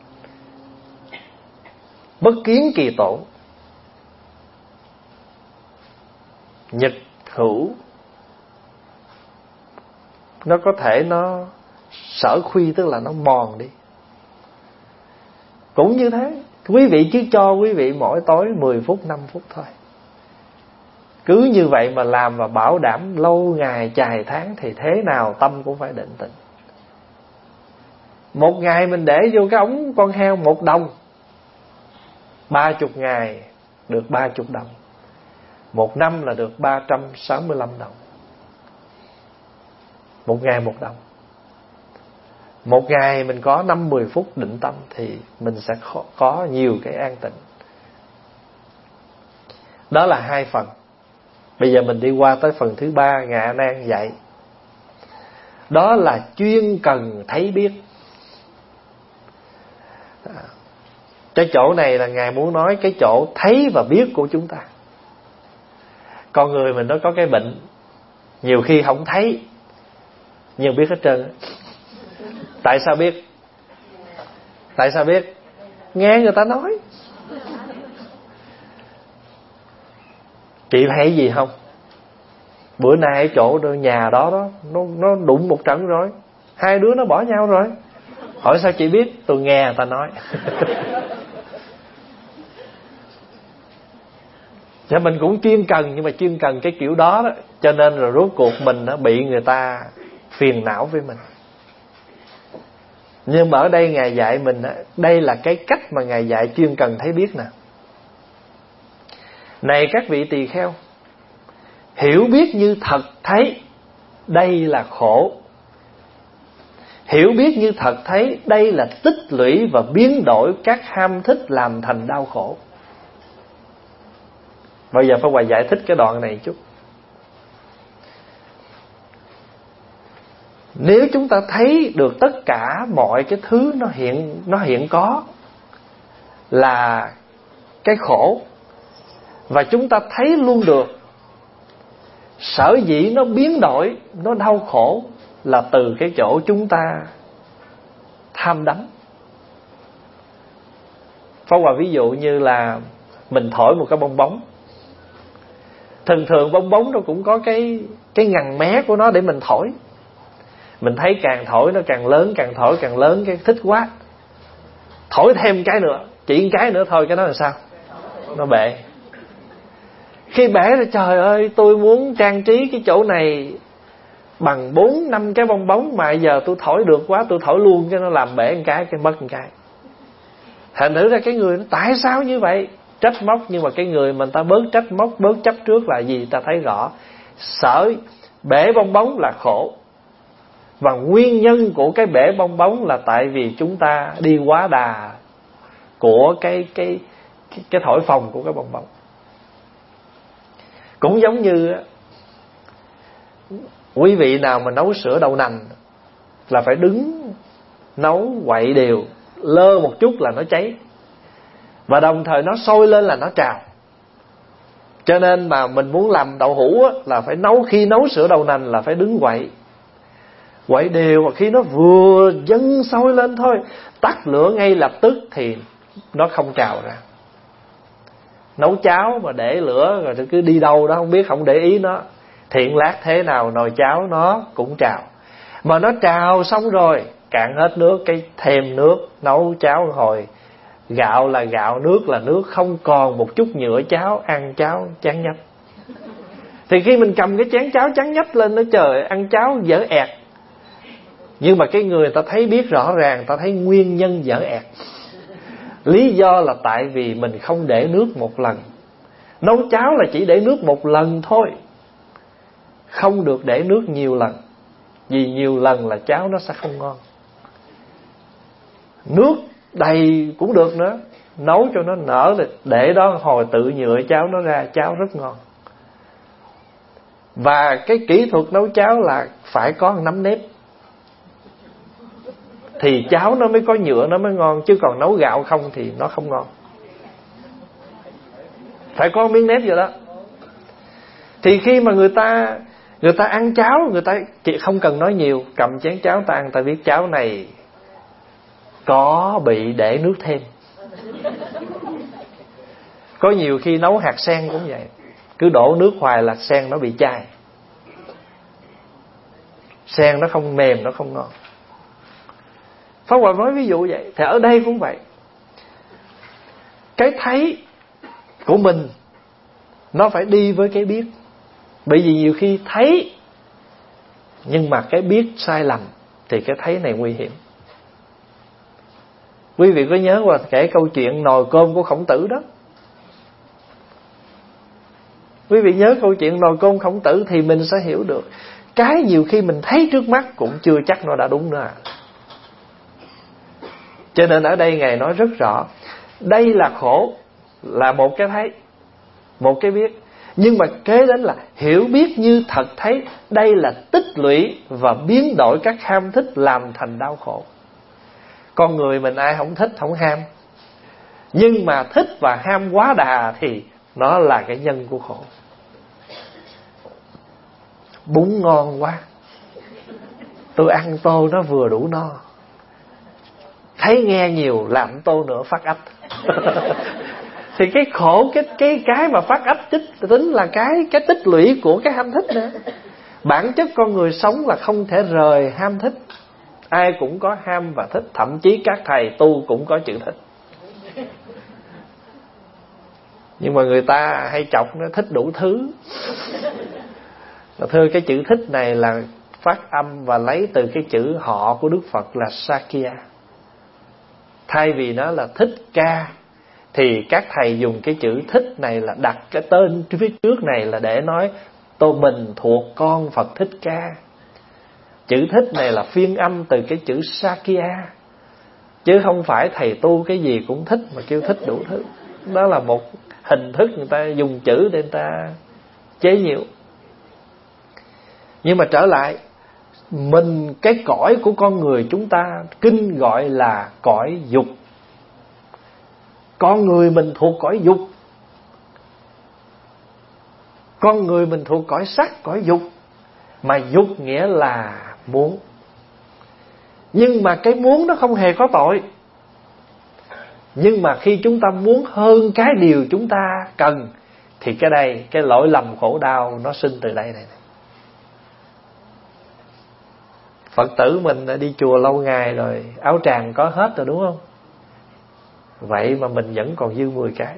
bất kiến kỳ tổn, nhật hữu. Nó có thể nó sở khuy, tức là nó mòn đi. Cũng như thế, quý vị cứ cho quý vị mỗi tối mười phút, năm phút thôi. Cứ như vậy mà làm và bảo đảm lâu ngày chài tháng thì thế nào tâm cũng phải định tĩnh. Một ngày mình để vô cái ống con heo một đồng, ba chục ngày được ba chục đồng, một năm là được ba trăm sáu mươi lăm đồng. Một ngày một đồng. Một ngày mình có năm mười phút định tâm thì mình sẽ có nhiều cái an tịnh. Đó là hai phần. Bây giờ mình đi qua tới phần thứ ba, Ngài A Nan dạy. Đó là chuyên cần thấy biết. Cái chỗ này là Ngài muốn nói cái chỗ thấy và biết của chúng ta. Con người mình nó có cái bệnh, nhiều khi không thấy nhưng biết hết trơn. Tại sao biết? Tại sao biết? Nghe người ta nói. Chị thấy gì không? Bữa nay ở chỗ nhà đó đó nó, nó đụng một trận rồi, hai đứa nó bỏ nhau rồi. Hỏi sao chị biết? Tôi nghe người ta nói. Cho mình cũng chuyên cần, nhưng mà chuyên cần cái kiểu đó đó. Cho nên rồi rốt cuộc mình nó bị người ta phiền não với mình. Nhưng mà ở đây Ngài dạy mình, đây là cái cách mà Ngài dạy chuyên cần thấy biết nè. Này các vị tỳ kheo, hiểu biết như thật thấy, đây là khổ. Hiểu biết như thật thấy, đây là tích lũy và biến đổi các ham thích làm thành đau khổ. Bây giờ Pháp Hòa giải thích cái đoạn này chút. Nếu chúng ta thấy được tất cả mọi cái thứ nó hiện nó hiện có là cái khổ, và chúng ta thấy luôn được sở dĩ nó biến đổi, nó đau khổ là từ cái chỗ chúng ta tham đắm. Pháp Hòa ví dụ như là mình thổi một cái bong bóng. Thường thường bong bóng nó cũng có cái cái ngằn mé của nó để mình thổi. Mình thấy càng thổi nó càng lớn, càng thổi càng lớn, cái thích quá, thổi thêm cái nữa, chỉ cái nữa thôi, cái đó là sao? Nó bể. Khi bể rồi trời ơi, tôi muốn trang trí cái chỗ này bằng bốn năm cái bong bóng, mà giờ tôi thổi được quá, tôi thổi luôn cho nó làm bể một cái, cái mất một cái. Thành thử ra cái người nó tại sao như vậy? Trách móc, nhưng mà cái người mình ta bớt trách móc, bớt chấp trước là gì? Ta thấy rõ sở bể bong bóng là khổ, Và nguyên nhân của cái bể bong bóng là tại vì chúng ta đi quá đà của cái cái cái, cái thổi phồng của cái bong bóng. Cũng giống như quý vị nào mà nấu sữa đậu nành là phải đứng nấu quậy đều, lơ một chút là nó cháy, và đồng thời nó sôi lên là nó trào. Cho nên mà mình muốn làm đậu hũ á, là phải nấu, khi nấu sữa đậu nành là phải đứng quậy quậy đều, và khi nó vừa dâng sôi lên thôi, tắt lửa ngay lập tức thì nó không trào ra. Nấu cháo mà để lửa rồi cứ đi đâu đó không biết, không để ý nó, thiện lát thế nào nồi cháo nó cũng trào. Mà nó trào xong rồi cạn hết nước, cái thêm nước, nấu cháo hồi, gạo là gạo, nước là nước, không còn một chút nhựa cháo, ăn cháo chán nhách. Thì khi mình cầm cái chén cháo chán nhách lên, nó trời, ăn cháo dở ẹt. Nhưng mà cái người ta thấy biết rõ ràng, ta thấy nguyên nhân dở ẹt. Lý do là tại vì mình không để nước một lần. Nấu cháo là chỉ để nước một lần thôi, không được để nước nhiều lần. Vì nhiều lần là cháo nó sẽ không ngon. Nước đầy cũng được nữa, nấu cho nó nở, để đó hồi tự nhựa cháo nó ra, cháo rất ngon. Và cái kỹ thuật nấu cháo là phải có nắm nếp, thì cháo nó mới có nhựa, nó mới ngon. Chứ còn nấu gạo không thì nó không ngon. Phải có miếng nếp vậy đó. Thì khi mà người ta Người ta ăn cháo, người ta chỉ không cần nói nhiều, cầm chén cháo ta ăn, ta biết cháo này có bị để nước thêm. Có nhiều khi nấu hạt sen cũng vậy, cứ đổ nước hoài là sen nó bị chai, sen nó không mềm, nó không ngon. Pháp Hòa nói ví dụ vậy. Thì ở đây cũng vậy. Cái thấy của mình nó phải đi với cái biết. Bởi vì nhiều khi thấy nhưng mà cái biết sai lầm thì cái thấy này nguy hiểm. Quý vị có nhớ qua kể câu chuyện nồi cơm của Khổng Tử đó. Quý vị nhớ câu chuyện nồi cơm Khổng Tử thì mình sẽ hiểu được cái nhiều khi mình thấy trước mắt cũng chưa chắc nó đã đúng nữa à. Cho nên ở đây Ngài nói rất rõ, đây là khổ, là một cái thấy, một cái biết. Nhưng mà kế đến là hiểu biết như thật thấy, đây là tích lũy và biến đổi các ham thích làm thành đau khổ. Con người mình ai không thích, không ham. Nhưng mà thích và ham quá đà thì nó là cái nhân của khổ. Bún ngon quá, tôi ăn tô nó vừa đủ no. Thấy nghe nhiều làm tô nữa phát ách. Thì cái khổ, cái cái cái mà phát ách tích tính là cái cái tích lũy của cái ham thích nữa. Bản chất con người sống là không thể rời ham thích. Ai cũng có ham và thích, thậm chí các thầy tu cũng có chữ thích. Nhưng mà người ta hay chọc nó thích đủ thứ. Thưa, cái chữ thích này là phát âm và lấy từ cái chữ họ của Đức Phật là Sakya. Thay vì nó là thích ca thì các thầy dùng cái chữ thích này là đặt cái tên phía trước này là để nói tôi mình thuộc con Phật Thích Ca. Chữ thích này là phiên âm từ cái chữ Sakya, chứ không phải thầy tu cái gì cũng thích mà kêu thích đủ thứ. Đó là một hình thức người ta dùng chữ để người ta chế nhiễu. Nhưng mà trở lại, mình cái cõi của con người chúng ta kinh gọi là cõi dục. Con người mình thuộc cõi dục. Con người mình thuộc cõi sắc, cõi dục. Mà dục nghĩa là muốn. Nhưng mà cái muốn nó không hề có tội. Nhưng mà khi chúng ta muốn hơn cái điều chúng ta cần thì cái đây, cái lỗi lầm khổ đau nó sinh từ đây này. Phật tử mình đã đi chùa lâu ngày rồi, áo tràng có hết rồi đúng không? Vậy mà mình vẫn còn dư mười cái.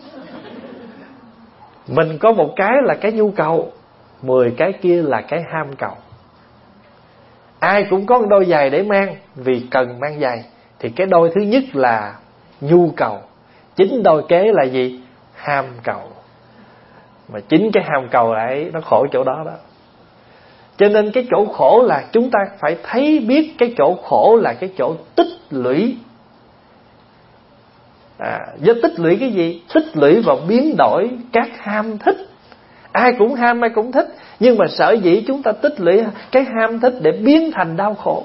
Mình có một cái là cái nhu cầu, mười cái kia là cái ham cầu. Ai cũng có một đôi giày để mang vì cần mang giày. Thì cái đôi thứ nhất là nhu cầu. Chính đôi kế là gì? Ham cầu. Mà chính cái ham cầu ấy nó khổ chỗ đó đó. Cho nên cái chỗ khổ là chúng ta phải thấy biết cái chỗ khổ là cái chỗ tích lũy. À, do tích lũy cái gì? Tích lũy vào biến đổi các ham thích. Ai cũng ham, ai cũng thích. Nhưng mà sở dĩ chúng ta tích lũy cái ham thích để biến thành đau khổ.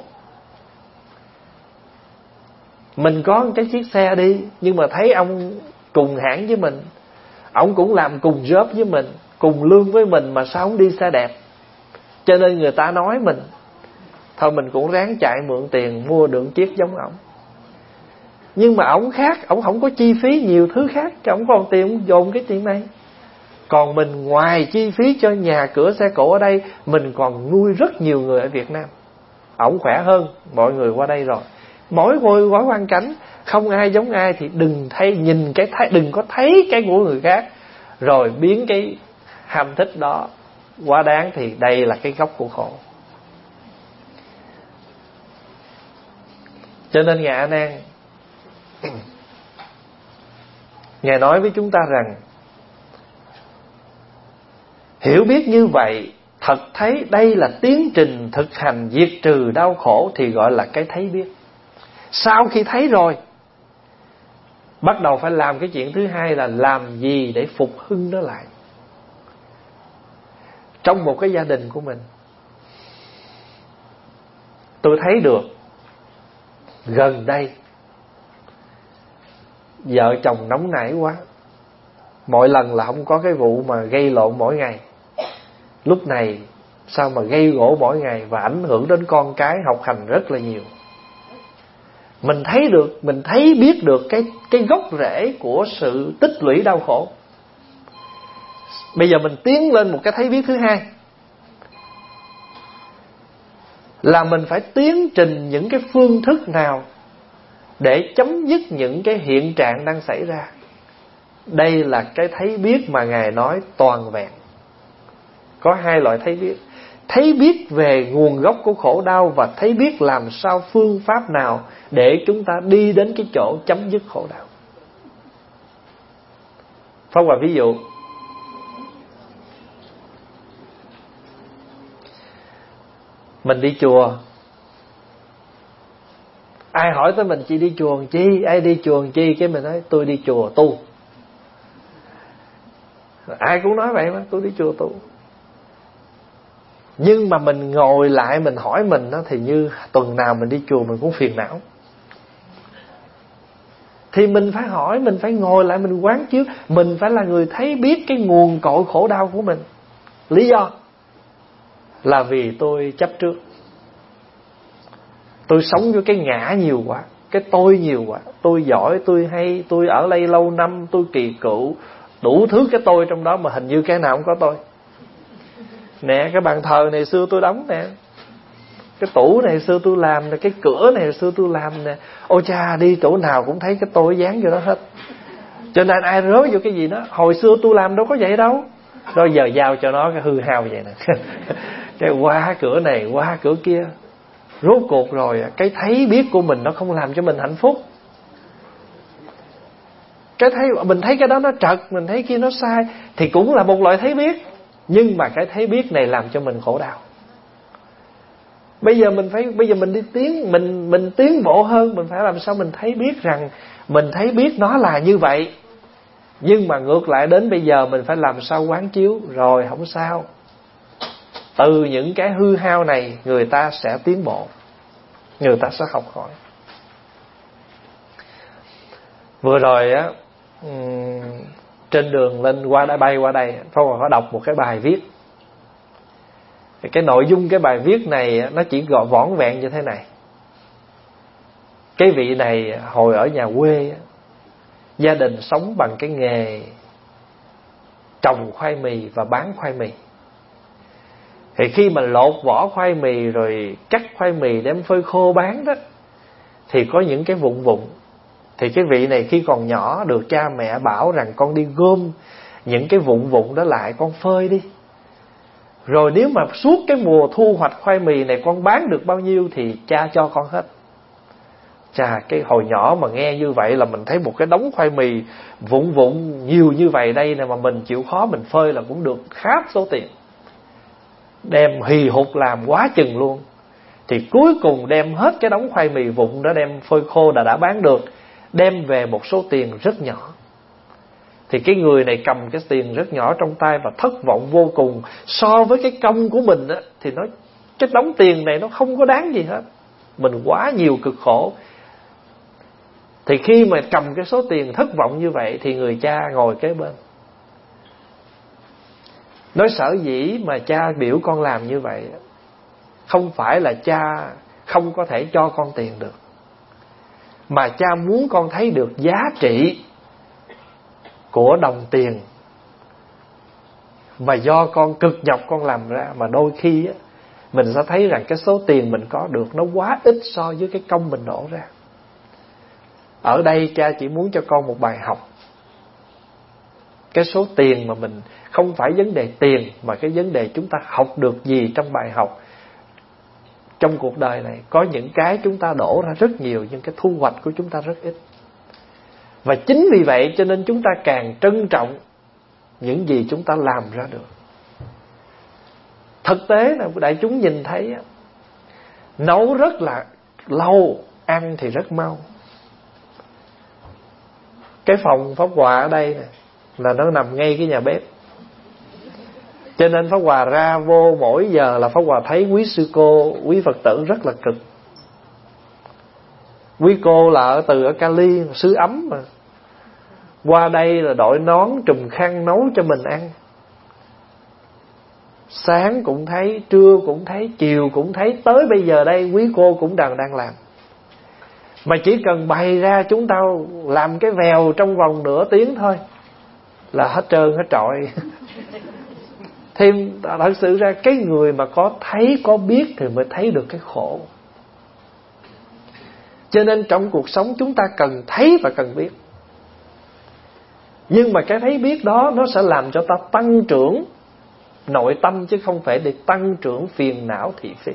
Mình có một cái chiếc xe đi, nhưng mà thấy ông cùng hãng với mình, ông cũng làm cùng job với mình, cùng lương với mình, mà sao ông đi xe đẹp? Cho nên người ta nói mình, thôi mình cũng ráng chạy mượn tiền mua được chiếc giống ổng. Nhưng mà ổng khác, ổng không có chi phí nhiều thứ khác, cho ổng còn tiền ổng dồn cái chuyện này. Còn mình ngoài chi phí cho nhà cửa xe cộ ở đây, mình còn nuôi rất nhiều người ở Việt Nam. Ổng khỏe hơn mọi người qua đây rồi. Mỗi mỗi gói hoàn cảnh không ai giống ai, thì đừng thấy nhìn cái thấy, đừng có thấy cái của người khác rồi biến cái ham thích đó quá đáng, thì đây là cái gốc của khổ. Cho nên Ngài A Nan Ngài nói với chúng ta rằng hiểu biết như vậy, thật thấy đây là tiến trình thực hành diệt trừ đau khổ, thì gọi là cái thấy biết. Sau khi thấy rồi, bắt đầu phải làm cái chuyện thứ hai là làm gì để phục hưng nó lại. Trong một cái gia đình của mình, tôi thấy được gần đây vợ chồng nóng nảy quá. Mỗi lần là không có cái vụ mà gây lộn mỗi ngày, lúc này sao mà gây gỗ mỗi ngày, và ảnh hưởng đến con cái học hành rất là nhiều. Mình thấy được, mình thấy biết được cái, cái gốc rễ của sự tích lũy đau khổ. Bây giờ mình tiến lên một cái thấy biết thứ hai, là mình phải tiến trình những cái phương thức nào để chấm dứt những cái hiện trạng đang xảy ra. Đây là cái thấy biết mà Ngài nói toàn vẹn. Có hai loại thấy biết: thấy biết về nguồn gốc của khổ đau, và thấy biết làm sao, phương pháp nào để chúng ta đi đến cái chỗ chấm dứt khổ đau. Pháp Hòa ví dụ, mình đi chùa, ai hỏi tới mình chị đi chùa làm chi, ai đi chùa làm chi, cái mình nói tôi đi chùa tu. Ai cũng nói vậy mà, tôi đi chùa tu. Nhưng mà mình ngồi lại mình hỏi mình đó, thì như tuần nào mình đi chùa mình cũng phiền não. Thì mình phải hỏi, mình phải ngồi lại mình quán chiếu. Mình phải là người thấy biết cái nguồn cội khổ đau của mình. Lý do là vì tôi chấp trước, tôi sống với cái ngã nhiều quá, cái tôi nhiều quá. Tôi giỏi, tôi hay, tôi ở đây lâu năm, tôi kỳ cựu, đủ thứ cái tôi trong đó, mà hình như cái nào cũng có tôi. Nè, cái bàn thờ này xưa tôi đóng nè, cái tủ này xưa tôi làm nè, cái cửa này xưa tôi làm nè. Ôi cha, đi chỗ nào cũng thấy cái tôi dán vô đó hết. Cho nên ai rớ vô cái gì đó, hồi xưa tôi làm đâu có vậy đâu, rồi giờ giao cho nó cái hư hao vậy nè. Cái qua cửa này qua cửa kia. Rốt cuộc rồi cái thấy biết của mình nó không làm cho mình hạnh phúc. Cái thấy mình thấy cái đó nó trật, mình thấy kia nó sai, thì cũng là một loại thấy biết. Nhưng mà cái thấy biết này làm cho mình khổ đau. Bây giờ mình phải bây giờ mình đi tiến mình mình tiến bộ hơn, mình phải làm sao mình thấy biết rằng mình thấy biết nó là như vậy. Nhưng mà ngược lại đến bây giờ mình phải làm sao quán chiếu, rồi không sao. Từ những cái hư hao này người ta sẽ tiến bộ, người ta sẽ học hỏi. Vừa rồi á, trên đường lên qua đã bay qua đây, Pháp Hòa có đọc một cái bài viết. Cái nội dung cái bài viết này nó chỉ gọi vỏn vẹn như thế này. Cái vị này hồi ở nhà quê, gia đình sống bằng cái nghề trồng khoai mì và bán khoai mì. Thì khi mà lột vỏ khoai mì rồi cắt khoai mì đem phơi khô bán đó, thì có những cái vụn vụn. Thì cái vị này khi còn nhỏ được cha mẹ bảo rằng con đi gom những cái vụn vụn đó lại, con phơi đi. Rồi nếu mà suốt cái mùa thu hoạch khoai mì này con bán được bao nhiêu thì cha cho con hết. Chà, cái hồi nhỏ mà nghe như vậy là mình thấy một cái đống khoai mì vụn vụn nhiều như vậy đây nè, mà mình chịu khó mình phơi là cũng được khá số tiền. đem hì hục làm quá chừng luôn. Thì cuối cùng đem hết cái đống khoai mì vụn đó, đem phơi khô đã đã bán được, đem về một số tiền rất nhỏ. Thì cái người này cầm cái tiền rất nhỏ trong tay và thất vọng vô cùng. So với cái công của mình á, thì nói cái đống tiền này nó không có đáng gì hết, mình quá nhiều cực khổ. Thì khi mà cầm cái số tiền thất vọng như vậy, thì người cha ngồi kế bên nói sở dĩ mà cha biểu con làm như vậy không phải là cha không có thể cho con tiền được, mà cha muốn con thấy được giá trị của đồng tiền mà do con cực nhọc con làm ra. Mà đôi khi á, mình sẽ thấy rằng cái số tiền mình có được nó quá ít so với cái công mình đổ ra. Ở đây cha chỉ muốn cho con một bài học. Cái số tiền mà mình không phải vấn đề tiền, mà cái vấn đề chúng ta học được gì trong bài học. Trong cuộc đời này có những cái chúng ta đổ ra rất nhiều, nhưng cái thu hoạch của chúng ta rất ít. Và chính vì vậy cho nên chúng ta càng trân trọng những gì chúng ta làm ra được. Thực tế là đại chúng nhìn thấy nấu rất là lâu, ăn thì rất mau. Cái phòng Pháp Hòa ở đây này là nó nằm ngay cái nhà bếp, cho nên Pháp Hòa ra vô mỗi giờ là Pháp Hòa thấy quý sư cô, quý Phật tử rất là cực. Quý cô là ở từ ở Cali, xứ ấm mà, qua đây là đội nón trùm khăn nấu cho mình ăn. Sáng cũng thấy, trưa cũng thấy, chiều cũng thấy, tới bây giờ đây quý cô cũng đang đang làm. Mà chỉ cần bày ra chúng ta làm cái vèo trong vòng nửa tiếng thôi là hết trơn hết trọi. Thêm thật sự ra cái người mà có thấy có biết thì mới thấy được cái khổ. Cho nên trong cuộc sống chúng ta cần thấy và cần biết. Nhưng mà cái thấy biết đó nó sẽ làm cho ta tăng trưởng nội tâm, chứ không phải để tăng trưởng phiền não thị phi.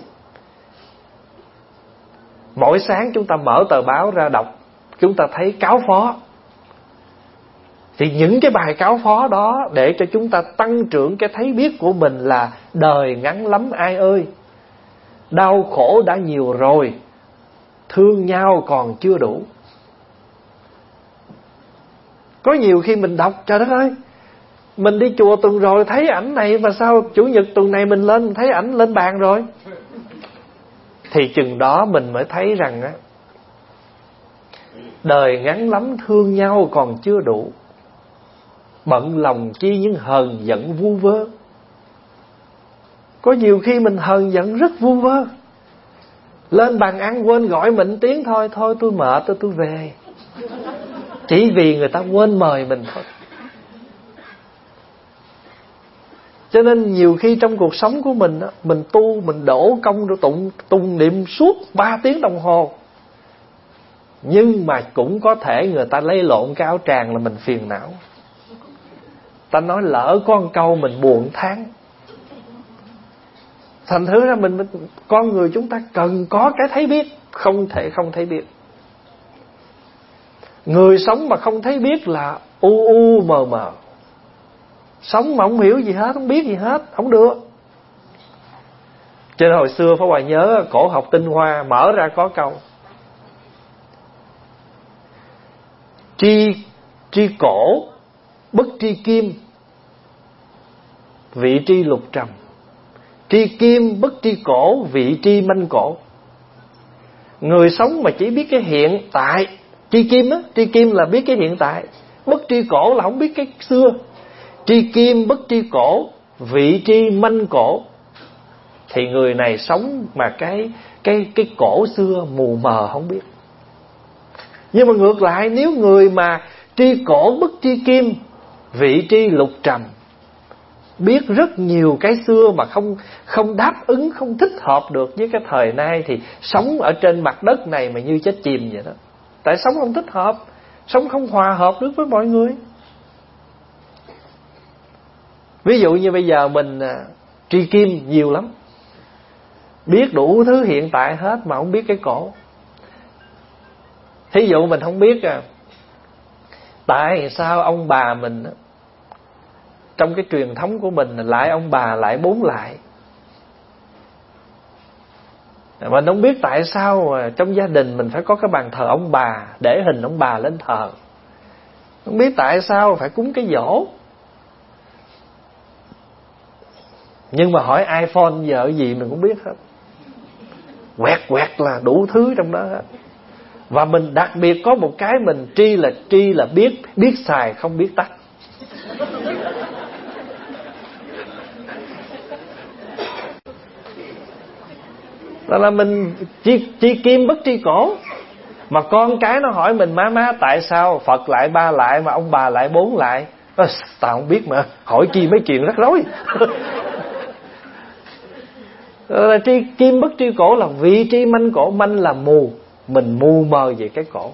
Mỗi sáng chúng ta mở tờ báo ra đọc, chúng ta thấy cáo phó. Thì những cái bài cáo phó đó để cho chúng ta tăng trưởng cái thấy biết của mình là đời ngắn lắm ai ơi, đau khổ đã nhiều rồi, thương nhau còn chưa đủ. Có nhiều khi mình đọc, trời đất ơi, mình đi chùa tuần rồi thấy ảnh này, mà sao chủ nhật tuần này mình lên thấy ảnh lên bàn rồi. Thì chừng đó mình mới thấy rằng á, đời ngắn lắm thương nhau còn chưa đủ, bận lòng chi những hờn giận vu vơ. Có nhiều khi mình hờn giận rất vu vơ, lên bàn ăn quên gọi mình tiếng thôi, thôi tôi mệt tôi tôi về, chỉ vì người ta quên mời mình thôi. Cho nên nhiều khi trong cuộc sống của mình, mình tu, mình đổ công rồi tụng, tụng niệm suốt ba tiếng đồng hồ, nhưng mà cũng có thể người ta lấy lộn cái áo tràng là mình phiền não. Ta nói lỡ có một câu mình buồn tháng. Thành thử ra mình, con người chúng ta cần có cái thấy biết, không thể không thấy biết. Người sống mà không thấy biết là u u mờ mờ, sống mà không hiểu gì hết, không biết gì hết, không được. Cho nên hồi xưa Pháp Hòa nhớ cổ học tinh hoa mở ra có câu: Tri, tri cổ bất tri kim, vị tri lục trầm. Tri kim bất tri cổ, vị tri manh cổ. Người sống mà chỉ biết cái hiện tại, tri kim á, tri kim là biết cái hiện tại, bất tri cổ là không biết cái xưa. Tri kim bất tri cổ, vị tri manh cổ. Thì người này sống mà cái cái cái cổ xưa mù mờ không biết. Nhưng mà ngược lại, nếu người mà tri cổ bất tri kim, vị tri lục trầm, biết rất nhiều cái xưa mà không không đáp ứng, không thích hợp được với cái thời nay, thì sống ở trên mặt đất này mà như chết chìm vậy đó. Tại sống không thích hợp, sống không hòa hợp được với mọi người. Ví dụ như bây giờ mình tri kim nhiều lắm, biết đủ thứ hiện tại hết mà không biết cái cổ. Thí dụ mình không biết à, tại sao ông bà mình trong cái truyền thống của mình lại ông bà lại bốn lại. Mình không biết tại sao mà trong gia đình mình phải có cái bàn thờ ông bà, để hình ông bà lên thờ. Không biết tại sao phải cúng cái giỗ. Nhưng mà hỏi iPhone giờ cái gì mình cũng biết hết. Quẹt quẹt là đủ thứ trong đó hết. Và mình đặc biệt có một cái mình tri là tri là biết, biết xài không biết tắt. Đó là mình tri, tri kim bất tri cổ. Mà con cái nó hỏi mình: má má tại sao Phật lại ba lại mà ông bà lại bốn lại? À, tao không biết mà, hỏi chi mấy chuyện rắc rối. Là tri kim bất tri cổ là vị tri manh cổ. Manh là mù, mình mù mờ về cái cổ.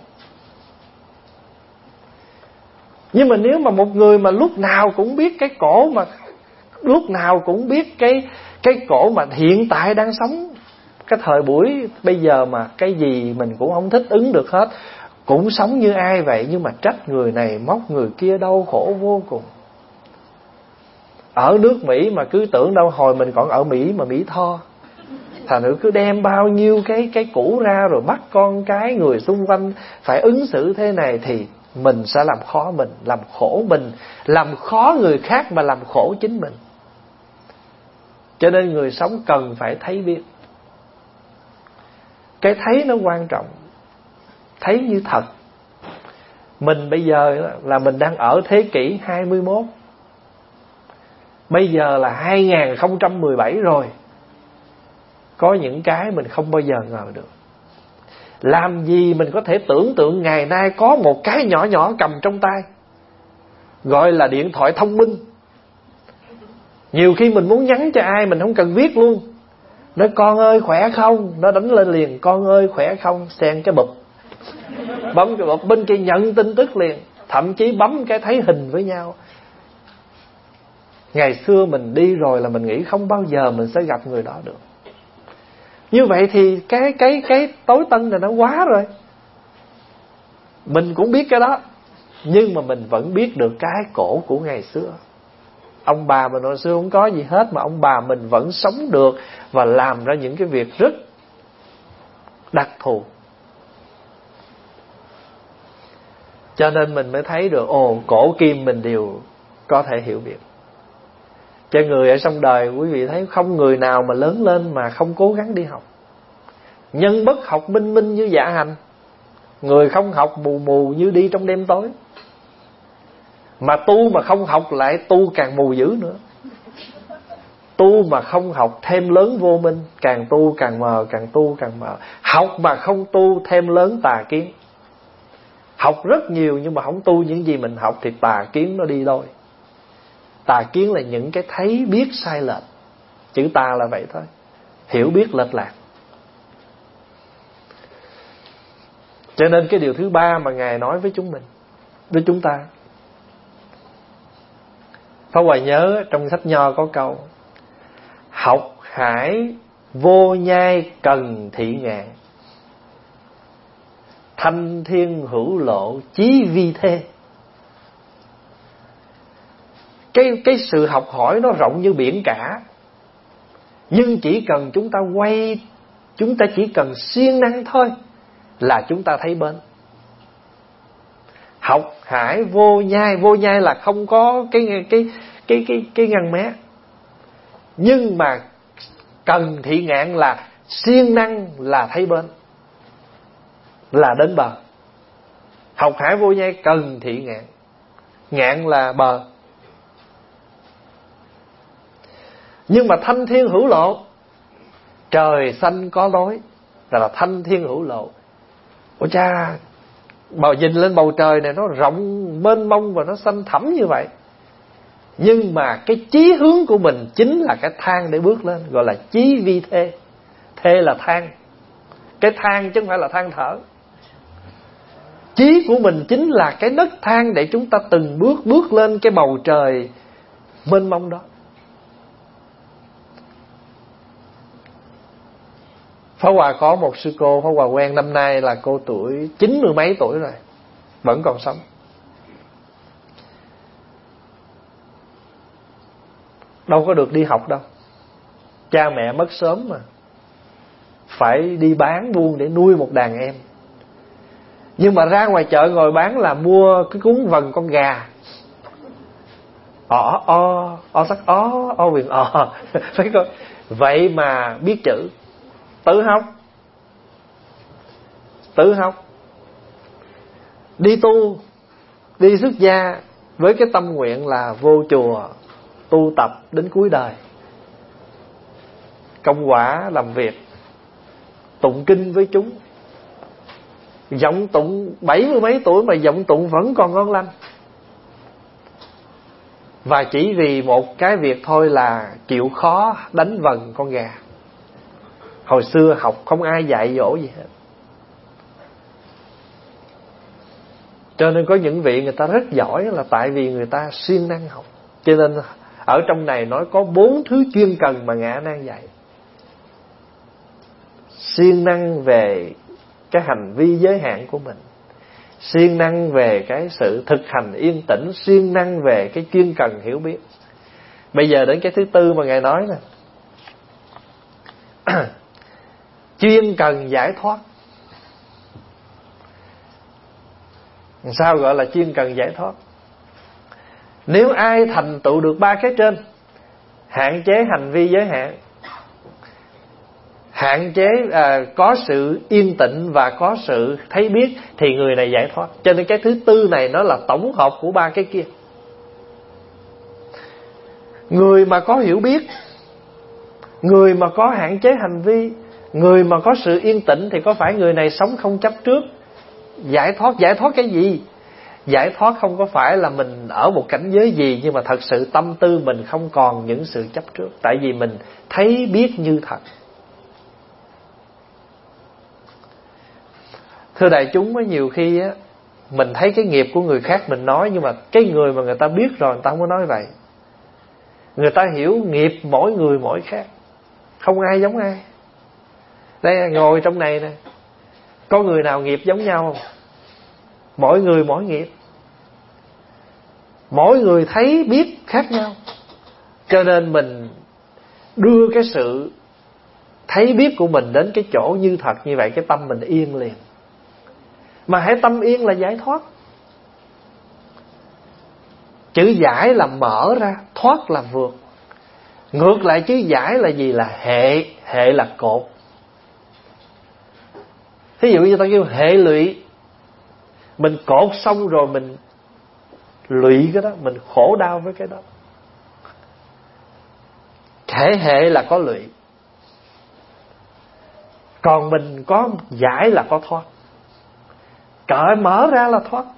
Nhưng mà nếu mà một người mà lúc nào cũng biết cái cổ, mà lúc nào cũng biết cái cái cổ mà hiện tại đang sống, cái thời buổi bây giờ mà cái gì mình cũng không thích ứng được hết, cũng sống như ai vậy, nhưng mà trách người này móc người kia, đau khổ vô cùng. Ở nước Mỹ mà cứ tưởng đâu hồi mình còn ở Mỹ mà Mỹ Tho, thành nữ cứ đem bao nhiêu cái cái cũ ra rồi bắt con cái người xung quanh phải ứng xử thế này, thì mình sẽ làm khó mình, làm khổ mình, làm khó người khác mà làm khổ chính mình. Cho nên người sống cần phải thấy biết. Cái thấy nó quan trọng. Thấy như thật. Mình bây giờ là mình đang ở thế kỷ hai mươi mốt. Bây giờ là hai không một bảy rồi. Có những cái mình không bao giờ ngờ được. Làm gì mình có thể tưởng tượng ngày nay có một cái nhỏ nhỏ cầm trong tay, gọi là điện thoại thông minh. Nhiều khi mình muốn nhắn cho ai mình không cần viết luôn. Nói con ơi khỏe không, nó đánh lên liền con ơi khỏe không, xen cái bụp, bấm cái bụp, bên kia nhận tin tức liền. Thậm chí bấm cái thấy hình với nhau. Ngày xưa mình đi rồi là mình nghĩ không bao giờ mình sẽ gặp người đó được. Như vậy thì cái cái cái tối tân này nó quá rồi. Mình cũng biết cái đó, nhưng mà mình vẫn biết được cái cổ của ngày xưa. Ông bà mình hồi xưa không có gì hết, mà ông bà mình vẫn sống được và làm ra những cái việc rất đặc thù. Cho nên mình mới thấy được, ồ, cổ kim mình đều có thể hiểu biết. Cho người ở trong đời, quý vị thấy không người nào mà lớn lên mà không cố gắng đi học. Nhân bất học minh minh như dạ hành. Người không học mù mù như đi trong đêm tối. Mà tu mà không học lại tu càng mù dữ nữa. Tu mà không học thêm lớn vô minh, càng tu càng mờ, càng tu càng mờ. Học mà không tu thêm lớn tà kiến. Học rất nhiều nhưng mà không tu những gì mình học thì tà kiến nó đi đôi. Tà kiến là những cái thấy biết sai lệch. Chữ tà là vậy thôi, hiểu biết lệch lạc. Cho nên cái điều thứ ba mà Ngài nói với chúng mình, với chúng ta, Pháp Hòa nhớ trong sách Nho có câu: học hải vô nhai cần thị ngạn, thanh thiên hữu lộ chí vi thê. Cái, cái sự học hỏi nó rộng như biển cả. Nhưng chỉ cần chúng ta quay, chúng ta chỉ cần siêng năng thôi là chúng ta thấy bến. Học hải vô nhai, vô nhai là không có cái cái cái cái cái ngăn mé. Nhưng mà cần thị ngạn là siêng năng là thấy bến, là đến bờ. Học hải vô nhai cần thị ngạn. Ngạn là bờ. Nhưng mà thanh thiên hữu lộ, trời xanh có lối, là, là thanh thiên hữu lộ. Ôi cha, bầu nhìn lên bầu trời này nó rộng mênh mông và nó xanh thẳm như vậy. Nhưng mà cái chí hướng của mình chính là cái thang để bước lên, gọi là chí vi thê. Thê là thang, cái thang chứ không phải là thang thở. Chí của mình chính là cái nấc thang để chúng ta từng bước bước lên cái bầu trời mênh mông đó. Pháp Hòa có một sư cô, Pháp Hòa quen năm nay là cô tuổi chín mươi mấy tuổi rồi, vẫn còn sống. Đâu có được đi học đâu, cha mẹ mất sớm mà. phải đi bán buôn để nuôi một đàn em. Nhưng mà ra ngoài chợ ngồi bán là mua cái cuốn vần con gà. Ọ o o sắc ó o viền o. Phải coi. Vậy mà biết chữ, tự học. Tự học. Đi tu, đi xuất gia với cái tâm nguyện là vô chùa tu tập đến cuối đời. Công quả làm việc, tụng kinh với chúng. Giọng tụng bảy mươi mấy tuổi mà giọng tụng vẫn còn ngon lành. Và chỉ vì một cái việc thôi là chịu khó đánh vần con gà. Hồi xưa học không ai dạy dỗ gì hết. Cho nên có những vị người ta rất giỏi là tại vì người ta siêng năng học. Cho nên ở trong này nói có bốn thứ chuyên cần mà Ngài A Nan dạy. Siêng năng về cái hành vi giới hạn của mình, siêng năng về cái sự thực hành yên tĩnh, siêng năng về cái chuyên cần hiểu biết. Bây giờ đến cái thứ tư mà Ngài nói nè. Chuyên cần giải thoát. Sao gọi là chuyên cần giải thoát? Nếu ai thành tựu được ba cái trên, hạn chế hành vi giới hạn, hạn chế à, có sự yên tĩnh và có sự thấy biết, thì người này giải thoát. Cho nên cái thứ tư này nó là tổng hợp của ba cái kia. Người mà có hiểu biết, người mà có hạn chế hành vi, người mà có sự yên tĩnh, thì có phải người này sống không chấp trước? Giải thoát, giải thoát cái gì? Giải thoát không có phải là mình ở một cảnh giới gì, nhưng mà thật sự tâm tư mình không còn những sự chấp trước. Tại vì mình thấy biết như thật. Thưa đại chúng, nhiều khi á, mình thấy cái nghiệp của người khác mình nói, nhưng mà cái người mà người ta biết rồi người ta không có nói vậy. Người ta hiểu nghiệp mỗi người mỗi khác, không ai giống ai. Đây ngồi trong này nè, có người nào nghiệp giống nhau không? Mỗi người mỗi nghiệp, mỗi người thấy biết khác nhau. Cho nên mình đưa cái sự thấy biết của mình đến cái chỗ như thật như vậy, cái tâm mình yên liền. Mà hãy tâm yên là giải thoát. Chữ giải là mở ra, thoát là vượt. Ngược lại chữ giải là gì? Là hệ, hệ là cột. Thí dụ như ta kêu hệ lụy, mình cột xong rồi mình lụy cái đó, mình khổ đau với cái đó. Thể hệ là có lụy, còn mình có giải là có thoát. Cởi mở ra là thoát.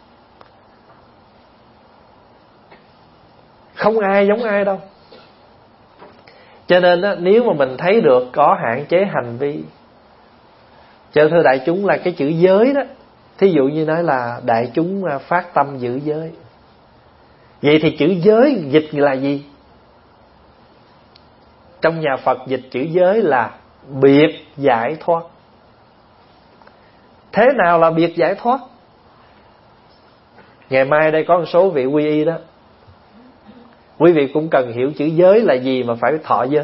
Không ai giống ai đâu. Cho nên á, nếu mà mình thấy được có hạn chế hành vi, cho thưa đại chúng là cái chữ giới đó. Thí dụ như nói là đại chúng phát tâm giữ giới. Vậy thì chữ giới dịch là gì? Trong nhà Phật dịch chữ giới là biệt giải thoát. Thế nào là biệt giải thoát? Ngày mai đây có một số vị quy y đó, quý vị cũng cần hiểu chữ giới là gì mà phải thọ giới.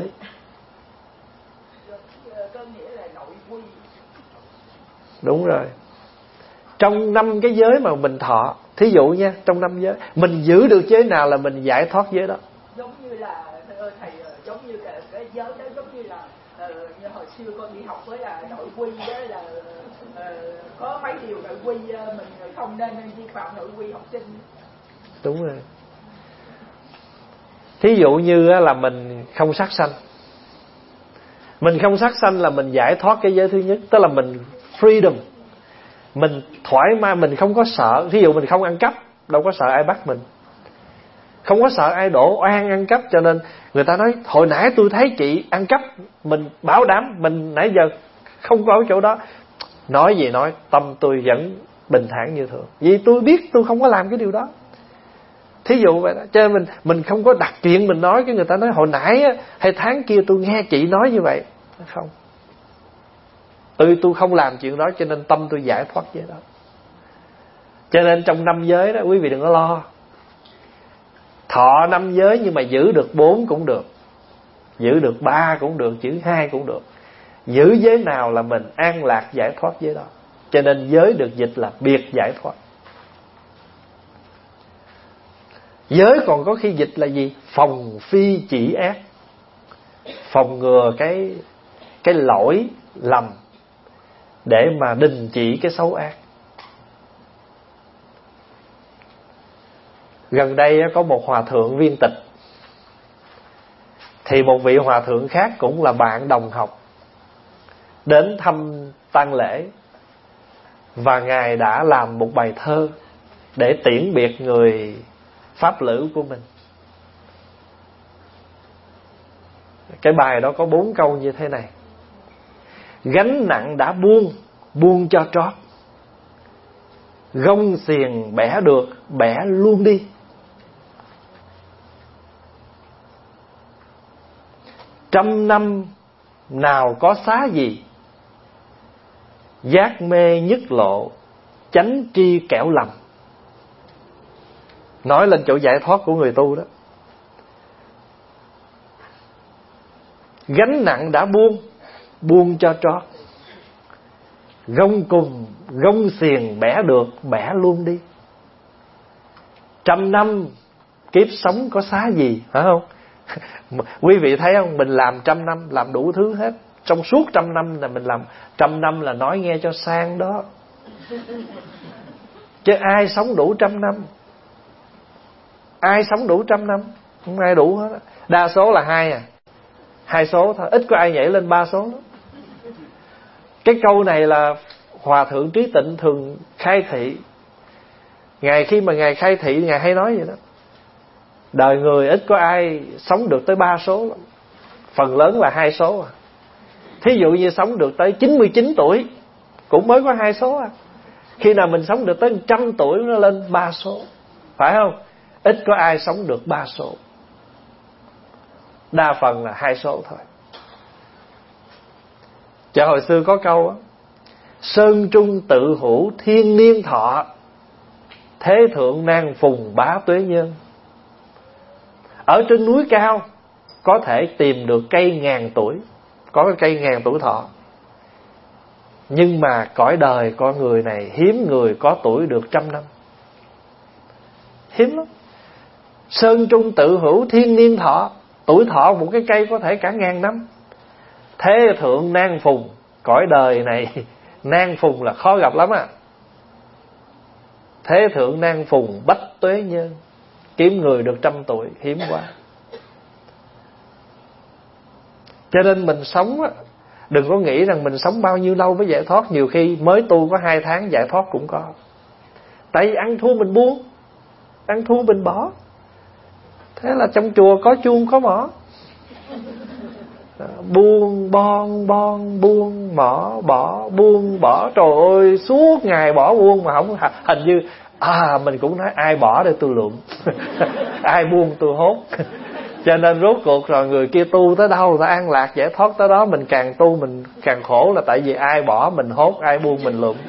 Đúng rồi. Trong năm cái giới mà mình thọ, thí dụ nha, trong năm giới mình giữ được giới nào là mình giải thoát giới đó. Giống như là thầy, giống như cái, cái giới đó giống như là như hồi xưa con đi học với là nội quy đó là uh, có mấy điều nội quy mình không nên vi phạm nội quy học sinh. Đúng rồi. Thí dụ như là mình không sát sanh. Mình không sát sanh là mình giải thoát cái giới thứ nhất, tức là mình freedom. Mình thoải mái, mình không có sợ. Thí dụ mình không ăn cắp, đâu có sợ ai bắt mình. Không có sợ ai đổ oan ăn cắp. Cho nên người ta nói hồi nãy tôi thấy chị ăn cắp, mình bảo đảm mình nãy giờ không có ở chỗ đó. Nói gì nói, tâm tôi vẫn bình thản như thường, vì tôi biết tôi không có làm cái điều đó. Thí dụ vậy đó. Cho nên mình, mình không có đặt chuyện mình nói, cái người ta nói hồi nãy á, hay tháng kia tôi nghe chị nói như vậy. Không, tôi tôi không làm chuyện đó, cho nên tâm tôi giải thoát với đó. Cho nên trong năm giới đó, quý vị đừng có lo. Thọ năm giới nhưng mà giữ được bốn cũng được, giữ được ba cũng được, giữ hai cũng được. Giữ giới nào là mình an lạc giải thoát giới đó. Cho nên giới được dịch là biệt giải thoát. Giới còn có khi dịch là gì? Phòng phi chỉ ác. Phòng ngừa cái cái lỗi lầm để mà đình chỉ cái xấu ác. Gần đây có một hòa thượng viên tịch, thì một vị hòa thượng khác cũng là bạn đồng học đến thăm tang lễ, và ngài đã làm một bài thơ để tiễn biệt người pháp lữ của mình. Cái bài đó có bốn câu như thế này: gánh nặng đã buông, buông cho trót, gông xiềng bẻ được, bẻ luôn đi. Trăm năm nào có xá gì, giác mê nhất lộ, chánh tri kẻo lầm. Nói lên chỗ giải thoát của người tu đó. Gánh nặng đã buông, buông cho trót, gông cùng, gông xiềng bẻ được, bẻ luôn đi. Trăm năm kiếp sống có xá gì, phải không? Quý vị thấy không? Mình làm trăm năm, làm đủ thứ hết. Trong suốt trăm năm là mình làm. Trăm năm là nói nghe cho sang đó, chứ ai sống đủ trăm năm? Ai sống đủ trăm năm? Không ai đủ hết. Đa số là hai à Hai số thôi, ít có ai nhảy lên ba số đó. Cái câu này là Hòa thượng Trí Tịnh thường khai thị. Ngài khi mà Ngài khai thị, Ngài hay nói vậy đó: đời người ít có ai sống được tới ba số lắm. Phần lớn là hai số à. Thí dụ như sống được tới chín mươi chín tuổi cũng mới có hai số à. Khi nào mình sống được tới một trăm tuổi nó lên ba số, phải không? Ít có ai sống được ba số. Đa phần là hai số thôi. Chợ hồi xưa có câu á: sơn trung tự hữu thiên niên thọ, thế thượng nan phùng bá tuế nhân. Ở trên núi cao có thể tìm được cây ngàn tuổi, có cái cây ngàn tuổi thọ, nhưng mà cõi đời con người này hiếm người có tuổi được trăm năm. Hiếm lắm. Sơn trung tự hữu thiên niên thọ, tuổi thọ một cái cây có thể cả ngàn năm. Thế thượng nan phùng, cõi đời này nan phùng là khó gặp lắm à. Thế thượng nan phùng bách tuế nhân, kiếm người được trăm tuổi hiếm quá. Cho nên mình sống á, đừng có nghĩ rằng mình sống bao nhiêu lâu mới giải thoát. Nhiều khi mới tu có hai tháng giải thoát cũng có. Tại vì ăn thua mình buông, ăn thua mình bỏ. Thế là trong chùa có chuông có mỏ. Buông bon bon, buông bỏ bỏ, buông bỏ. Trời ơi, suốt ngày bỏ buông mà không hình như à mình cũng nói ai bỏ để tôi lượm, ai buông tôi hốt. Cho nên rốt cuộc rồi người kia tu tới đâu ta an lạc giải thoát tới đó, mình càng tu mình càng khổ, là tại vì ai bỏ mình hốt, ai buông mình lượm.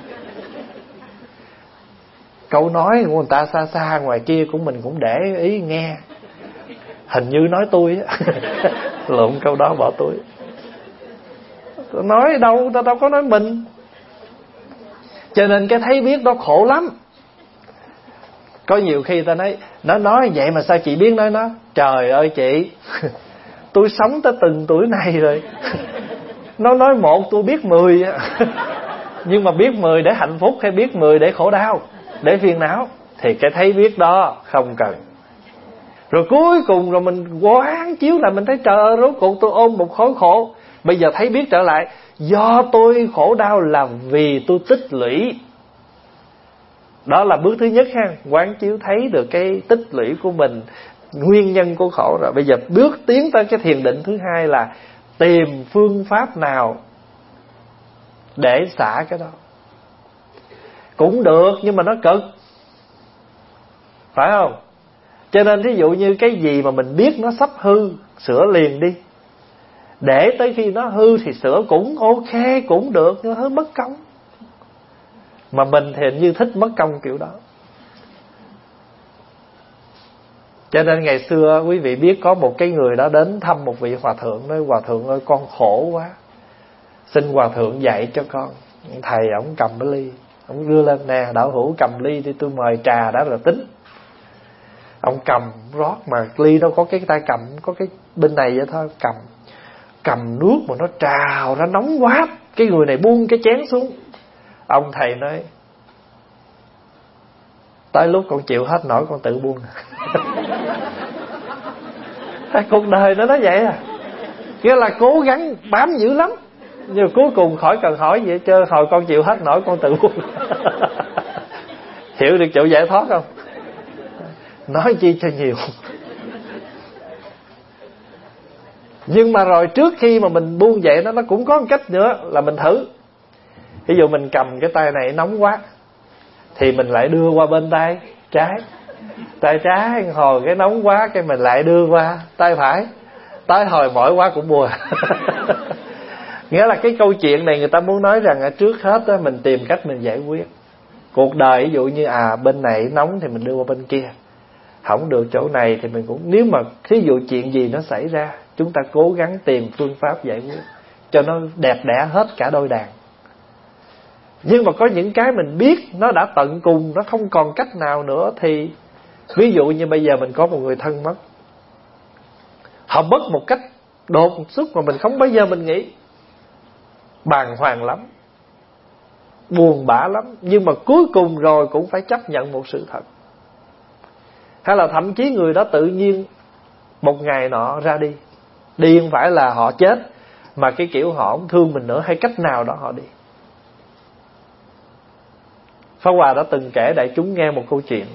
Câu nói của người ta xa xa ngoài kia cũng mình cũng để ý nghe, hình như nói tôi á. Lượm câu đó bỏ túi. Tôi nói đâu, tao đâu có nói mình. Cho nên cái thấy biết đó khổ lắm. Có nhiều khi ta nói nó nói vậy mà sao chị biết nói nó? Trời ơi chị, tôi sống tới từng tuổi này rồi. Nó nói một tôi biết mười. Nhưng mà biết mười để hạnh phúc hay biết mười để khổ đau, để phiền não, thì cái thấy biết đó không cần. Rồi cuối cùng rồi mình quán chiếu là mình thấy trời ơi, rốt cuộc tôi ôm một khối khổ. Bây giờ thấy biết trở lại, do tôi khổ đau là vì tôi tích lũy. Đó là bước thứ nhất ha, quán chiếu thấy được cái tích lũy của mình, nguyên nhân của khổ rồi. Bây giờ bước tiến tới cái thiền định thứ hai là tìm phương pháp nào để xả cái đó. Cũng được nhưng mà nó cực, phải không? Cho nên thí dụ như cái gì mà mình biết nó sắp hư, sửa liền đi. Để tới khi nó hư thì sửa cũng ok, cũng được, nhưng hơi mất công. Mà mình thì hình như thích mất công kiểu đó. Cho nên ngày xưa quý vị biết có một cái người đó đến thăm một vị hòa thượng, nói hòa thượng ơi con khổ quá, xin hòa thượng dạy cho con. Thầy ổng cầm cái ly, ổng đưa lên, nè đạo hữu cầm ly đi, tôi mời trà đã rồi tính. Ông cầm rót mà ly đâu có cái tay cầm, có cái bên này vậy thôi, cầm cầm nước mà nó trào ra nóng quá. Cái người này buông cái chén xuống. Ông thầy nói, tới lúc con chịu hết nổi con tự buông. Cuộc đời nó nói vậy à. Nghĩa là cố gắng bám dữ lắm, nhưng cuối cùng khỏi cần hỏi gì hết trơn. Hồi con chịu hết nổi con tự buông. Hiểu được chỗ giải thoát không? Nói chi cho nhiều. Nhưng mà rồi trước khi mà mình buông vậy nó nó cũng có một cách nữa là mình thử. Ví dụ mình cầm cái tay này nóng quá thì mình lại đưa qua bên tay trái. Tay trái hồi cái nóng quá cái mình lại đưa qua tay phải. Tới hồi mỏi quá cũng bùa. Nghĩa là cái câu chuyện này người ta muốn nói rằng trước hết đó, mình tìm cách mình giải quyết. Cuộc đời ví dụ như à bên này nóng thì mình đưa qua bên kia, không được chỗ này thì mình cũng, nếu mà thí dụ chuyện gì nó xảy ra, chúng ta cố gắng tìm phương pháp giải quyết cho nó đẹp đẽ hết cả đôi đàn. Nhưng mà có những cái mình biết nó đã tận cùng, nó không còn cách nào nữa thì, ví dụ như bây giờ mình có một người thân mất, họ mất một cách đột xuất mà mình không bao giờ mình nghĩ, bàng hoàng lắm, buồn bã lắm, nhưng mà cuối cùng rồi cũng phải chấp nhận một sự thật. Hay là thậm chí người đó tự nhiên một ngày nọ ra đi. Đi không phải là họ chết, mà cái kiểu họ không thương mình nữa, hay cách nào đó họ đi. Pháp Hòa đã từng kể đại chúng nghe một câu chuyện.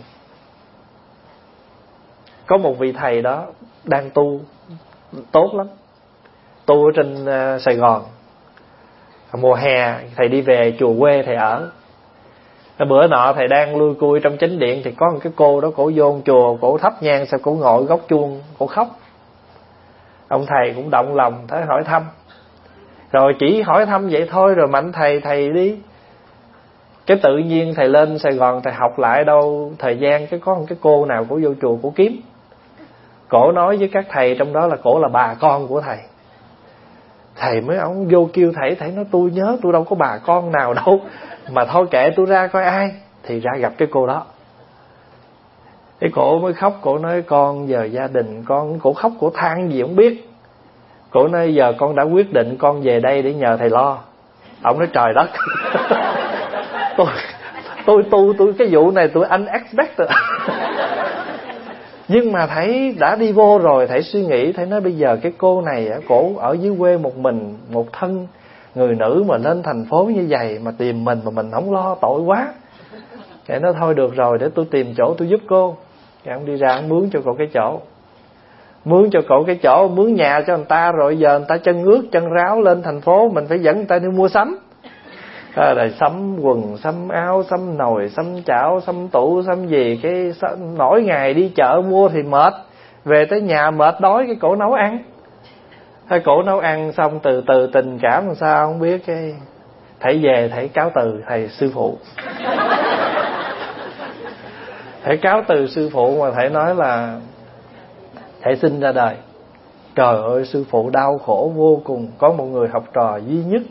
Có một vị thầy đó đang tu tốt lắm, tu ở trên uh, Sài Gòn. Mùa hè thầy đi về chùa quê thầy ở. Bữa nọ thầy đang lui cui trong chánh điện thì có một cái cô đó, cổ vô chùa, cổ thắp nhang, sao cổ ngồi góc chuông, cổ khóc. Ông thầy cũng động lòng, tới hỏi thăm. Rồi chỉ hỏi thăm vậy thôi, rồi mạnh thầy thầy đi. Cái tự nhiên thầy lên Sài Gòn thầy học lại đâu thời gian, cái có một cái cô nào cổ vô chùa cổ kiếm. Cổ nói với các thầy trong đó là cổ là bà con của thầy. Thầy mới ông vô kêu thầy, thầy nói tôi nhớ tôi đâu có bà con nào đâu, mà thôi kệ tôi ra coi ai. Thì ra gặp cái cô đó. Cái cổ mới khóc, cổ nói con giờ gia đình con, cổ khóc cổ than gì không biết. Cổ nói giờ con đã quyết định con về đây để nhờ thầy lo. Ông nói trời đất. tôi tôi tu tôi cái vụ này tôi unexpected rồi. Nhưng mà thầy đã đi vô rồi, thầy suy nghĩ, thầy nói bây giờ cái cô này cổ ở dưới quê một mình, một thân người nữ mà lên thành phố như vậy mà tìm mình mà mình không lo, tội quá. Thầy nói thôi được rồi, để tôi tìm chỗ tôi giúp cô. Thì ông đi ra ông mướn cho cậu cái chỗ, mướn cho cậu cái chỗ, mướn nhà cho người ta. Rồi giờ người ta chân ướt chân ráo lên thành phố, mình phải dẫn người ta đi mua sắm. À, rồi sắm quần, sắm áo, sắm nồi, sắm chảo, sắm tủ, sắm gì. Cái nổi ngày đi chợ mua thì mệt, về tới nhà mệt đói, cái cổ nấu ăn. Cái cổ nấu ăn xong từ từ tình cảm làm sao không biết, cái thầy về thầy cáo từ thầy sư phụ. Thầy cáo từ sư phụ mà thầy nói là thầy sinh ra đời, trời ơi sư phụ đau khổ vô cùng. Có một người học trò duy nhất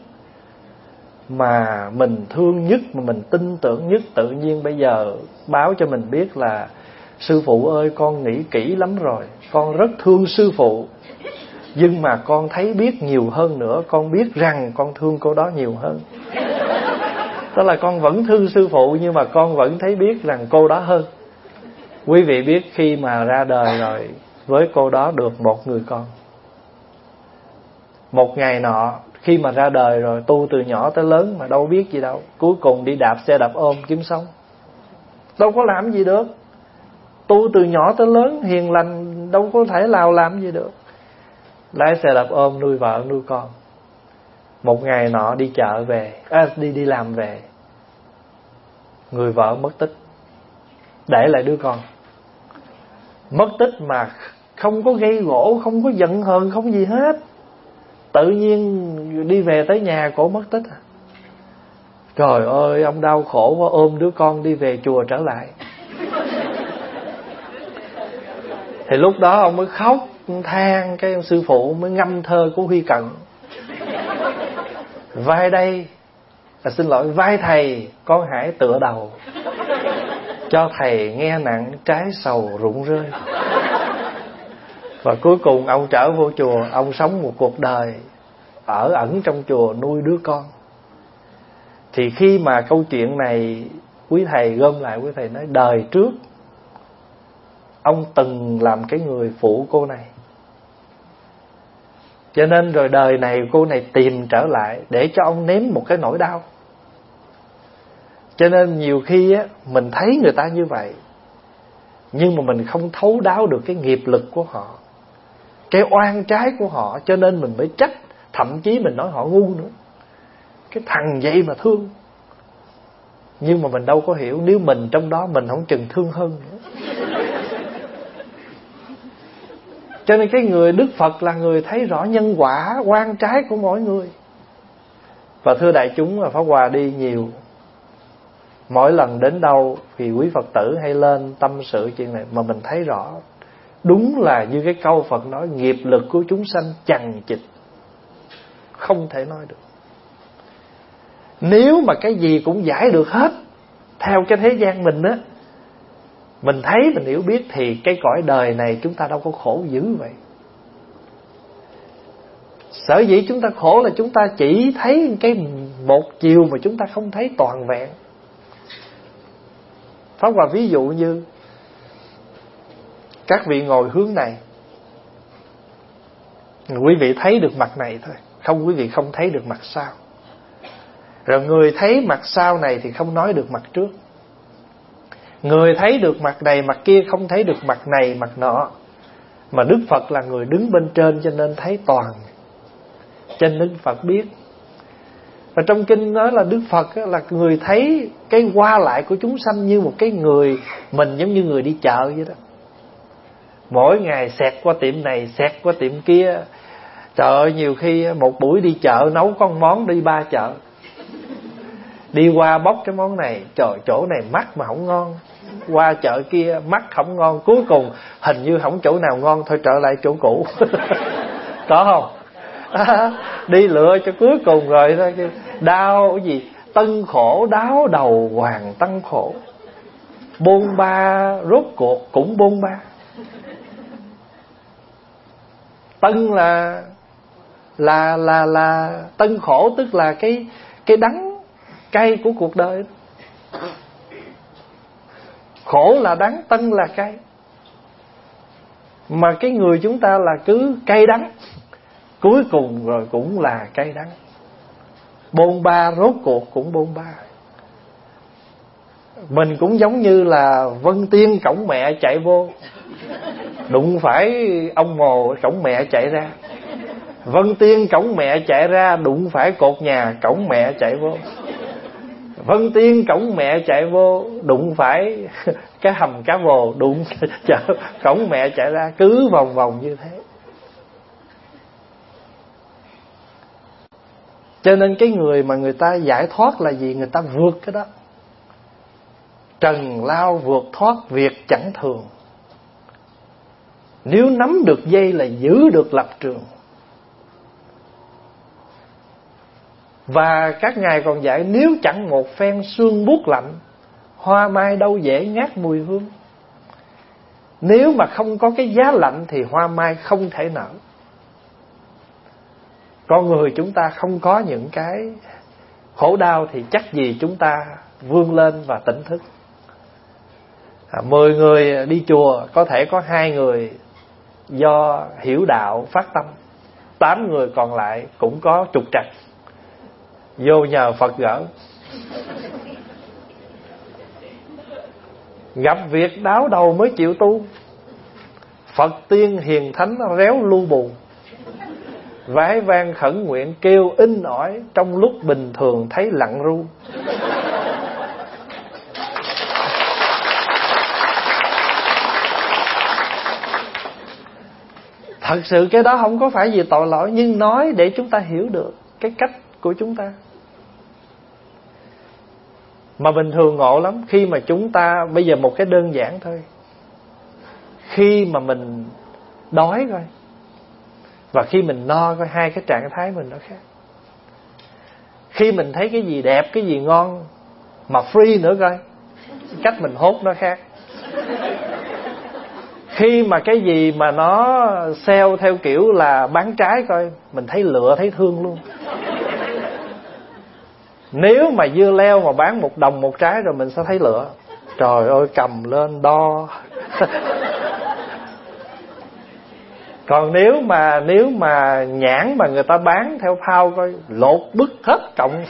mà mình thương nhất, mà mình tin tưởng nhất, tự nhiên bây giờ báo cho mình biết là sư phụ ơi con nghĩ kỹ lắm rồi, con rất thương sư phụ, nhưng mà con thấy biết nhiều hơn nữa, con biết rằng con thương cô đó nhiều hơn. Tức là con vẫn thương sư phụ, nhưng mà con vẫn thấy biết rằng cô đó hơn. Quý vị biết khi mà ra đời rồi, với cô đó được một người con. Một ngày nọ khi mà ra đời rồi, tu từ nhỏ tới lớn mà đâu biết gì đâu, cuối cùng đi đạp xe đạp ôm kiếm sống, đâu có làm gì được. Tu từ nhỏ tới lớn hiền lành, đâu có thể nào làm gì được. Lái xe đạp ôm nuôi vợ nuôi con. Một ngày nọ đi chợ về, à, đi đi làm về, người vợ mất tích, để lại đứa con. Mất tích mà không có gây gỗ, không có giận hờn, không gì hết. Tự nhiên đi về tới nhà cổ mất tích. Trời ơi ông đau khổ quá, ôm đứa con đi về chùa trở lại. Thì lúc đó ông mới khóc than, cái sư phụ mới ngâm thơ của Huy Cận. vai đây, à, xin lỗi, vai thầy con hãy tựa đầu, cho thầy nghe nặng trái sầu rụng rơi. Và cuối cùng ông trở vô chùa, ông sống một cuộc đời ở ẩn trong chùa nuôi đứa con. Thì khi mà câu chuyện này quý thầy gom lại, quý thầy nói đời trước ông từng làm cái người phụ cô này, cho nên rồi đời này cô này tìm trở lại để cho ông nếm một cái nỗi đau. Cho nên nhiều khi á, mình thấy người ta như vậy, nhưng mà mình không thấu đáo được cái nghiệp lực của họ, cái oan trái của họ, cho nên mình mới trách. Thậm chí mình nói họ ngu nữa, cái thằng vậy mà thương. Nhưng mà mình đâu có hiểu, nếu mình trong đó mình không chừng thương hơn nữa. Cho nên cái người Đức Phật là người thấy rõ nhân quả oan trái của mỗi người. Và thưa đại chúng, Pháp Hòa đi nhiều, mỗi lần đến đâu thì quý Phật tử hay lên tâm sự chuyện này, mà mình thấy rõ đúng là như cái câu Phật nói, nghiệp lực của chúng sanh chằng chịt, không thể nói được. Nếu mà cái gì cũng giải được hết theo cái thế gian mình á, mình thấy mình hiểu biết, thì cái cõi đời này chúng ta đâu có khổ dữ vậy. Sở dĩ chúng ta khổ là chúng ta chỉ thấy cái một chiều mà chúng ta không thấy toàn vẹn. Pháp Hòa ví dụ như các vị ngồi hướng này, quý vị thấy được mặt này thôi, không, quý vị không thấy được mặt sau. Rồi người thấy mặt sau này thì không nói được mặt trước. Người thấy được mặt này mặt kia, không thấy được mặt này mặt nọ. Mà Đức Phật là người đứng bên trên, cho nên thấy toàn. Cho nên Đức Phật biết. Và trong kinh nói là Đức Phật là người thấy cái qua lại của chúng sanh như một cái người, mình giống như người đi chợ vậy đó. Mỗi ngày xẹt qua tiệm này, xẹt qua tiệm kia. Trời ơi, nhiều khi một buổi đi chợ nấu con món đi ba chợ. Đi qua bóc cái món này, trời, chỗ này mắc mà không ngon. Qua chợ kia mắc không ngon. Cuối cùng hình như không chỗ nào ngon, thôi trở lại chỗ cũ. Có không? À, đi lựa cho cuối cùng rồi thôi. Đau cái gì? Tân khổ đáo đầu hoàng tân khổ. Bôn ba rốt cuộc cũng bôn ba. Tân là là là là tân khổ, tức là cái cái đắng cay của cuộc đời. Khổ là đắng, tân là cay. Mà cái người chúng ta là cứ cay đắng, cuối cùng rồi cũng là cay đắng. Bôn ba rốt cuộc cũng bôn ba. Mình cũng giống như là Vân Tiên cổng mẹ chạy vô, đụng phải ông mồ cổng mẹ chạy ra. Vân Tiên cổng mẹ chạy ra, đụng phải cột nhà cổng mẹ chạy vô. Vân Tiên cổng mẹ chạy vô, đụng phải cái hầm cá vồ, đụng chợ cổng mẹ chạy ra, cứ vòng vòng như thế. Cho nên cái người mà người ta giải thoát là gì? Người ta vượt cái đó. Trần lao vượt thoát việc chẳng thường. Nếu nắm được dây là giữ được lập trường. Và các ngài còn dạy, nếu chẳng một phen sương buốt lạnh, hoa mai đâu dễ ngát mùi hương. Nếu mà không có cái giá lạnh thì hoa mai không thể nở. Con người chúng ta không có những cái khổ đau thì chắc gì chúng ta vươn lên và tỉnh thức. à, Mười người đi chùa, có thể có hai người do hiểu đạo phát tâm, tám người còn lại cũng có trục trặc, vô nhờ Phật gỡ. Gặp việc đáo đầu mới chịu tu. Phật tiên hiền thánh réo lu bù, vái vang khẩn nguyện kêu in ỏi, trong lúc bình thường thấy lặng ru. Thật sự cái đó không có phải gì tội lỗi, nhưng nói để chúng ta hiểu được cái cách của chúng ta. Mà bình thường ngộ lắm. Khi mà chúng ta, bây giờ một cái đơn giản thôi, khi mà mình đói coi và khi mình no coi, hai cái trạng thái mình nó khác. Khi mình thấy cái gì đẹp, cái gì ngon mà free nữa coi, cách mình hốt nó khác. Khi mà cái gì mà nó sale theo kiểu là bán trái coi, mình thấy lựa thấy thương luôn. Nếu mà dưa leo mà bán một đồng một trái rồi mình sẽ thấy lựa. Trời ơi, cầm lên đo. Còn nếu mà nếu mà nhãn mà người ta bán theo phao coi, lột bứt hết cộng.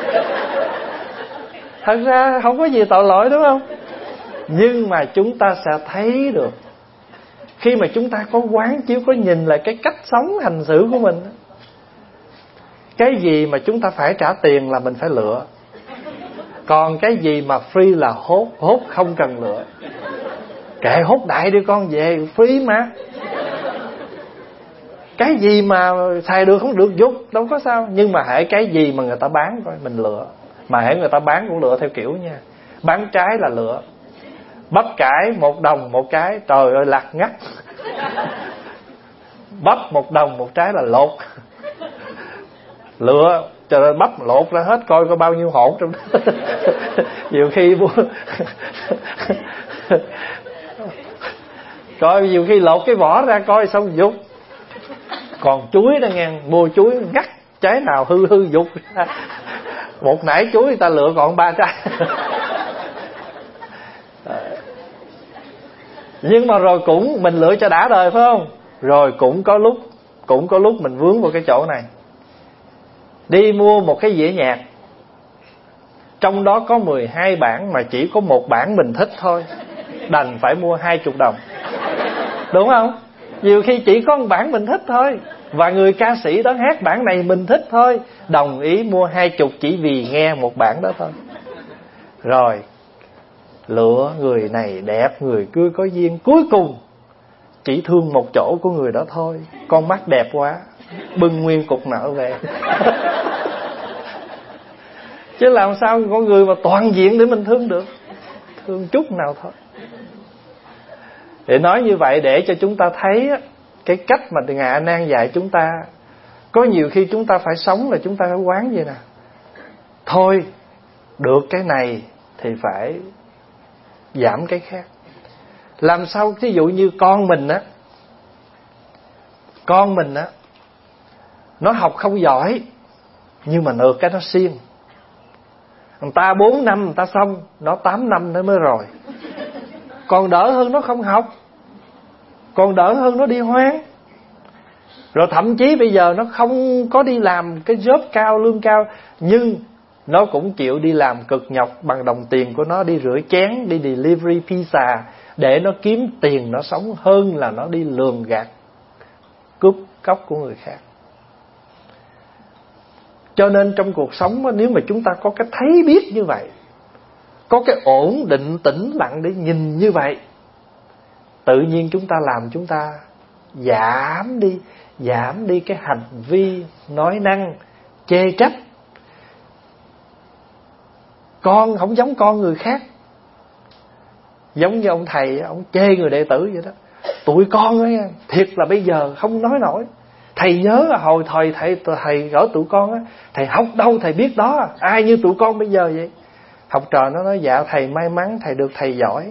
Thật ra không có gì tội lỗi, đúng không? Nhưng mà chúng ta sẽ thấy được, khi mà chúng ta có quán chiếu, có nhìn lại cái cách sống hành xử của mình, cái gì mà chúng ta phải trả tiền là mình phải lựa. Còn cái gì mà free là hốt, hốt không cần lựa. Kệ, hốt đại đi con, về free mà. Cái gì mà xài được không được dục, đâu có sao. Nhưng mà hễ cái gì mà người ta bán coi, mình lựa. Mà hễ người ta bán cũng lựa theo kiểu nha. Bán trái là lựa. Bắp cải một đồng một cái, trời ơi lạc ngắt. Bắp một đồng một trái là lột. Lựa, trời ơi bắp lột ra hết coi có bao nhiêu hột trong đó. Nhiều khi mua coi nhiều khi lột cái vỏ ra coi xong dục. Còn chuối đó nghe, mua chuối ngắt trái nào hư hư dục. Một nải chuối người ta lựa còn ba trái. Nhưng mà rồi cũng mình lựa cho đã đời, phải không? Rồi cũng có lúc Cũng có lúc mình vướng vào cái chỗ này. Đi mua một cái dĩa nhạc, trong đó có mười hai bản mà chỉ có một bản mình thích thôi, đành phải mua hai mươi đồng. Đúng không? Nhiều khi chỉ có một bản mình thích thôi, và người ca sĩ đó hát bản này mình thích thôi, đồng ý mua hai mươi chỉ vì nghe một bản đó thôi. Rồi lựa người này đẹp, người kia có duyên, cuối cùng chỉ thương một chỗ của người đó thôi. Con mắt đẹp quá, bưng nguyên cục nợ về. Chứ làm sao có người mà toàn diện để mình thương được. Thương chút nào thôi. Để nói như vậy để cho chúng ta thấy cái cách mà Ngài A Nan dạy chúng ta. Có nhiều khi chúng ta phải sống là chúng ta phải quán vậy nè. Thôi, được cái này thì phải giảm cái khác. Làm sao ví dụ như con mình á, Con mình á, nó học không giỏi, nhưng mà được cái nó siêng. Người ta bốn năm người ta xong, nó tám năm nó mới rồi. Còn đỡ hơn nó không học, còn đỡ hơn nó đi hoang. Rồi thậm chí bây giờ nó không có đi làm cái job cao, lương cao, nhưng nó cũng chịu đi làm cực nhọc bằng đồng tiền của nó, đi rửa chén, đi delivery pizza, để nó kiếm tiền nó sống, hơn là nó đi lường gạt, cướp cóc của người khác. Cho nên trong cuộc sống, nếu mà chúng ta có cái thấy biết như vậy, có cái ổn định tĩnh lặng để nhìn như vậy, tự nhiên chúng ta làm chúng ta giảm đi Giảm đi cái hành vi nói năng chê trách. Con không giống con người khác. Giống như ông thầy, ông chê người đệ tử vậy đó. Tụi con ấy, thiệt là bây giờ không nói nổi. Thầy nhớ là hồi thời thầy, thầy gửi tụi con á, thầy học đâu thầy biết đó. Ai như tụi con bây giờ vậy? Học trò nó nói dạ thầy may mắn thầy được thầy giỏi.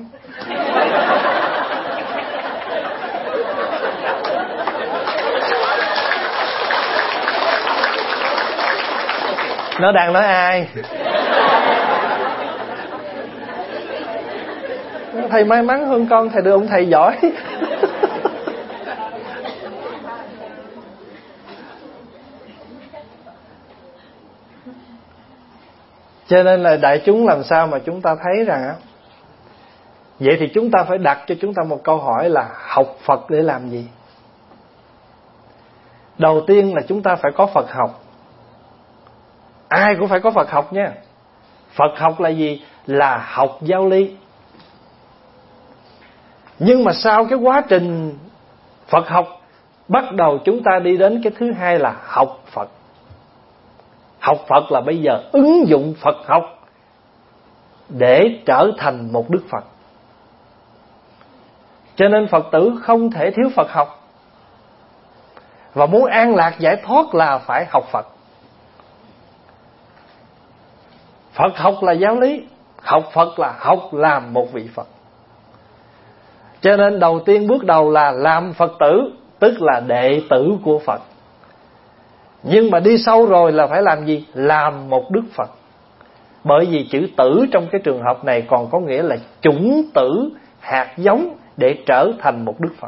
Nó đang nói ai? Thầy may mắn hơn con, thầy được ông thầy giỏi. Cho nên là đại chúng làm sao mà chúng ta thấy rằng á, vậy thì chúng ta phải đặt cho chúng ta một câu hỏi là học Phật để làm gì? Đầu tiên là chúng ta phải có Phật học. Ai cũng phải có Phật học nha. Phật học là gì? Là học giáo lý. Nhưng mà sau cái quá trình Phật học, bắt đầu chúng ta đi đến cái thứ hai là học Phật. Học Phật là bây giờ ứng dụng Phật học để trở thành một Đức Phật. Cho nên Phật tử không thể thiếu Phật học. Và muốn an lạc giải thoát là phải học Phật. Phật học là giáo lý, học Phật là học làm một vị Phật. Cho nên đầu tiên bước đầu là làm Phật tử, tức là đệ tử của Phật. Nhưng mà đi sâu rồi là phải làm gì? Làm một Đức Phật. Bởi vì chữ tử trong cái trường hợp này còn có nghĩa là chủng tử, hạt giống để trở thành một Đức Phật.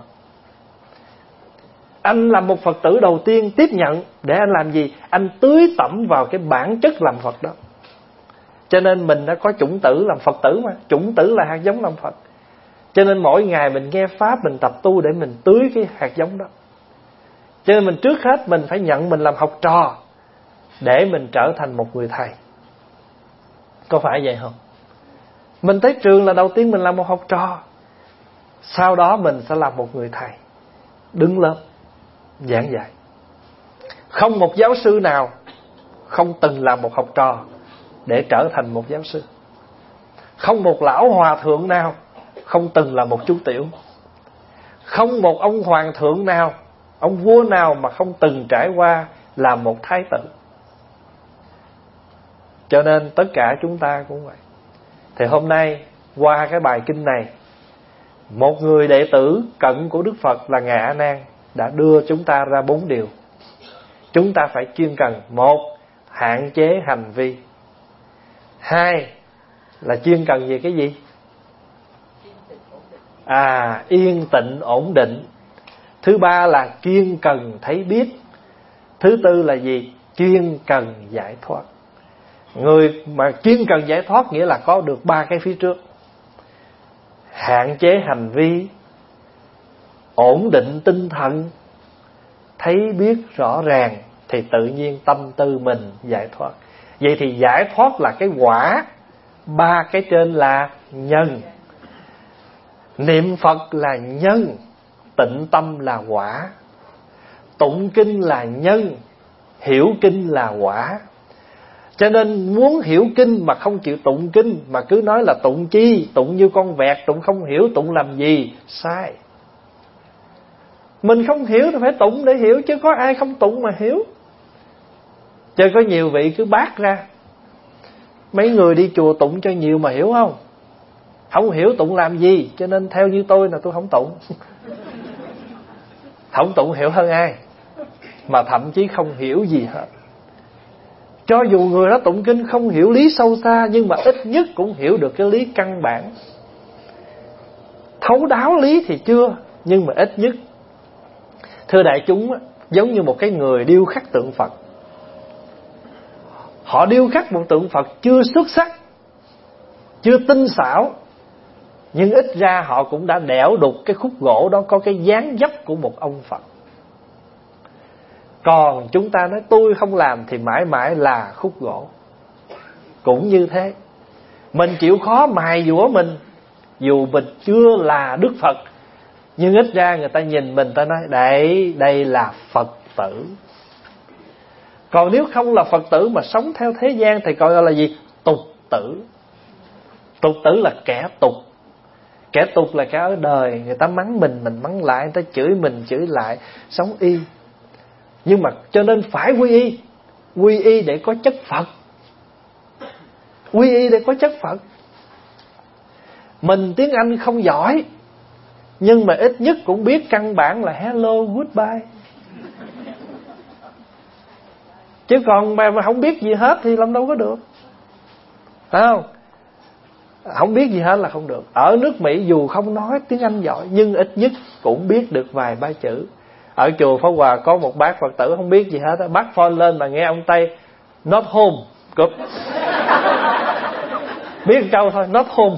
Anh làm một Phật tử đầu tiên tiếp nhận để anh làm gì? Anh tưới tẩm vào cái bản chất làm Phật đó. Cho nên mình đã có chủng tử làm Phật tử mà. Chủng tử là hạt giống làm Phật. Cho nên mỗi ngày mình nghe Pháp, mình tập tu để mình tưới cái hạt giống đó. Cho nên mình trước hết mình phải nhận mình làm học trò để mình trở thành một người thầy. Có phải vậy không? Mình tới trường là đầu tiên mình làm một học trò, sau đó mình sẽ làm một người thầy, đứng lớp giảng dạy. Không một giáo sư nào không từng làm một học trò để trở thành một giáo sư. Không một lão hòa thượng nào không từng là một chú tiểu. Không một ông hoàng thượng nào, ông vua nào mà không từng trải qua làm một thái tử. Cho nên tất cả chúng ta cũng vậy. Thì hôm nay qua cái bài kinh này, một người đệ tử cận của Đức Phật là Ngài A Nan đã đưa chúng ta ra bốn điều. Chúng ta phải chuyên cần. Một, hạn chế hành vi. Hai, là chuyên cần về cái gì? À, yên tịnh ổn định. Thứ ba là chuyên cần thấy biết. Thứ tư là gì? Chuyên cần giải thoát. Người mà chuyên cần giải thoát nghĩa là có được ba cái phía trước: hạn chế hành vi, ổn định tinh thần, thấy biết rõ ràng, thì tự nhiên tâm tư mình giải thoát. Vậy thì giải thoát là cái quả, ba cái trên là nhân. Niệm Phật là nhân, tịnh tâm là quả. Tụng kinh là nhân, hiểu kinh là quả. Cho nên muốn hiểu kinh mà không chịu tụng kinh, mà cứ nói là tụng chi, tụng như con vẹt, tụng không hiểu, tụng làm gì, sai. Mình không hiểu thì phải tụng để hiểu, chứ có ai không tụng mà hiểu. Chứ có nhiều vị cứ bác ra, mấy người đi chùa tụng cho nhiều mà hiểu không? Không hiểu tụng làm gì. Cho nên theo như tôi là tôi không tụng. Không tụng hiểu hơn ai, mà thậm chí không hiểu gì hết. Cho dù người đó tụng kinh không hiểu lý sâu xa, nhưng mà ít nhất cũng hiểu được cái lý căn bản. Thấu đáo lý thì chưa, nhưng mà ít nhất. Thưa đại chúng, giống như một cái người điêu khắc tượng Phật. Họ điêu khắc một tượng Phật chưa xuất sắc, chưa tinh xảo, nhưng ít ra họ cũng đã đẽo đục cái khúc gỗ đó có cái dáng dấp của một ông Phật. Còn chúng ta nói tôi không làm thì mãi mãi là khúc gỗ. Cũng như thế, mình chịu khó mài dũa mình, dù mình chưa là Đức Phật, nhưng ít ra người ta nhìn mình, ta nói đây, đây là Phật tử. Còn nếu không là Phật tử mà sống theo thế gian thì gọi là gì? Tục tử. Tục tử là kẻ tục. Kẻ tục là kẻ ở đời, người ta mắng mình, mình mắng lại, người ta chửi mình, chửi lại, sống y. Nhưng mà cho nên phải quy y. Quy y để có chất Phật. Quy y để có chất Phật. Mình tiếng Anh không giỏi, nhưng mà ít nhất cũng biết căn bản là hello, goodbye. Chứ còn mà, mà không biết gì hết thì làm đâu có được. Phải không? Không biết gì hết là không được. Ở nước Mỹ dù không nói tiếng Anh giỏi, nhưng ít nhất cũng biết được vài ba chữ. Ở chùa Pháp Hòa có một bác Phật tử không biết gì hết, bác phone lên mà nghe ông Tây not home, cụp. Biết một câu thôi, not home.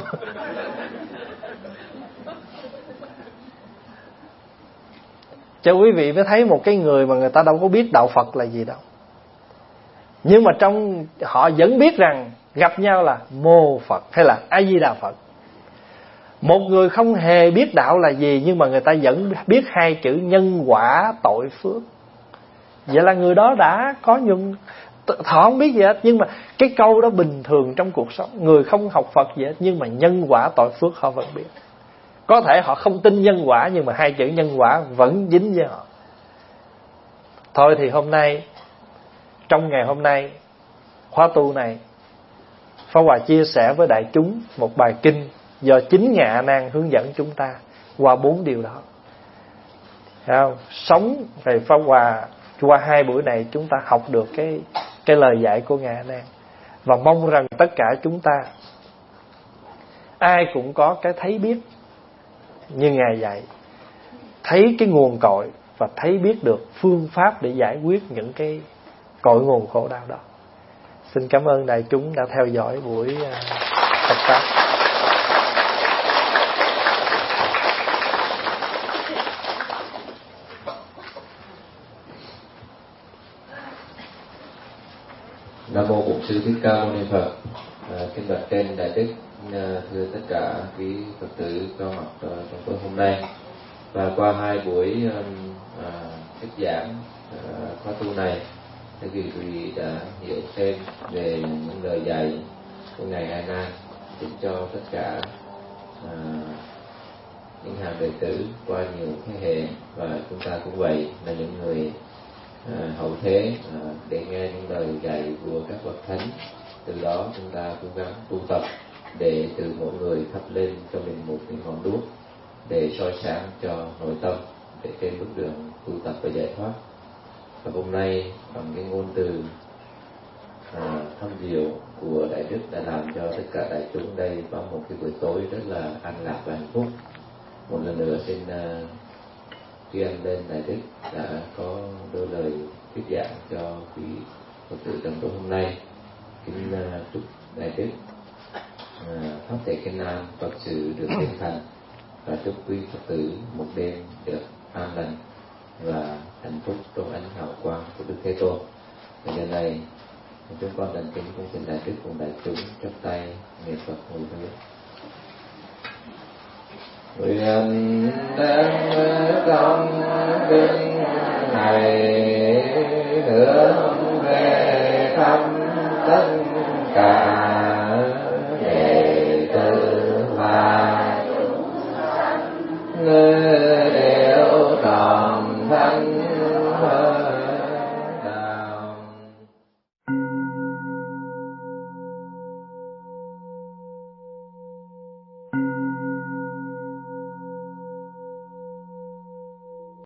Cho quý vị mới thấy một cái người mà người ta đâu có biết đạo Phật là gì đâu, nhưng mà trong họ vẫn biết rằng gặp nhau là mô Phật hay là A Di Đà Phật. Một người không hề biết đạo là gì, nhưng mà người ta vẫn biết hai chữ nhân quả tội phước. Vậy là người đó đã có nhuần. Họ không biết gì hết, nhưng mà cái câu đó bình thường trong cuộc sống. Người không học Phật gì hết, nhưng mà nhân quả tội phước họ vẫn biết. Có thể họ không tin nhân quả, nhưng mà hai chữ nhân quả vẫn dính với họ. Thôi thì hôm nay, trong ngày hôm nay, khóa tu này, Pháp Hòa chia sẻ với đại chúng một bài kinh do chính Ngài A Nan hướng dẫn chúng ta qua bốn điều đó. Thấy không? Sống về Pháp Hòa qua hai buổi này chúng ta học được cái cái lời dạy của Ngài A Nan, và mong rằng tất cả chúng ta ai cũng có cái thấy biết như Ngài dạy, thấy cái nguồn cội và thấy biết được phương pháp để giải quyết những cái cội nguồn khổ đau đó. Xin cảm ơn đại chúng đã theo dõi buổi Phật pháp. Nam mô Bổn Sư Thích Ca Mâu Ni Phật. À, kính bạch trên đại đức, thưa tất cả quý Phật tử có mặt trong tối hôm nay. Và qua hai buổi à, thuyết giảng à, khóa tu này, thì quý vị đã hiểu thêm về những lời dạy của Ngài A Nan, giúp cho tất cả à, những hàng đệ tử qua nhiều thế hệ, và chúng ta cũng vậy, là những người à, hậu thế à, để nghe những lời dạy của các bậc thánh. Từ đó chúng ta cố gắng tu tập để từ mỗi người thắp lên cho mình một cái ngọn đuốc để soi sáng cho nội tâm, để trên bước đường tu tập và giải thoát. Và hôm nay bằng cái ngôn từ à, thâm diệu của đại đức đã làm cho tất cả đại chúng đây có một cái buổi tối rất là an lạc và hạnh phúc. Một lần nữa xin uh, tri ân lên đại đức đã có đôi lời thuyết giảng cho quý Phật tử trong tối hôm nay. Kính uh, chúc đại đức uh, pháp thể kinh an, Phật sự được thành thành, và chúc quý Phật tử một đêm được an lành và hạnh phúc trong ánh hào quang của Đức Thế Tôn. Và giờ này chúng con đảnh kính cung xin đại đức cùng đại chúng chắp tay niệm Phật hồi hướng. Nguyện đem công đức này hướng về khắp tất cả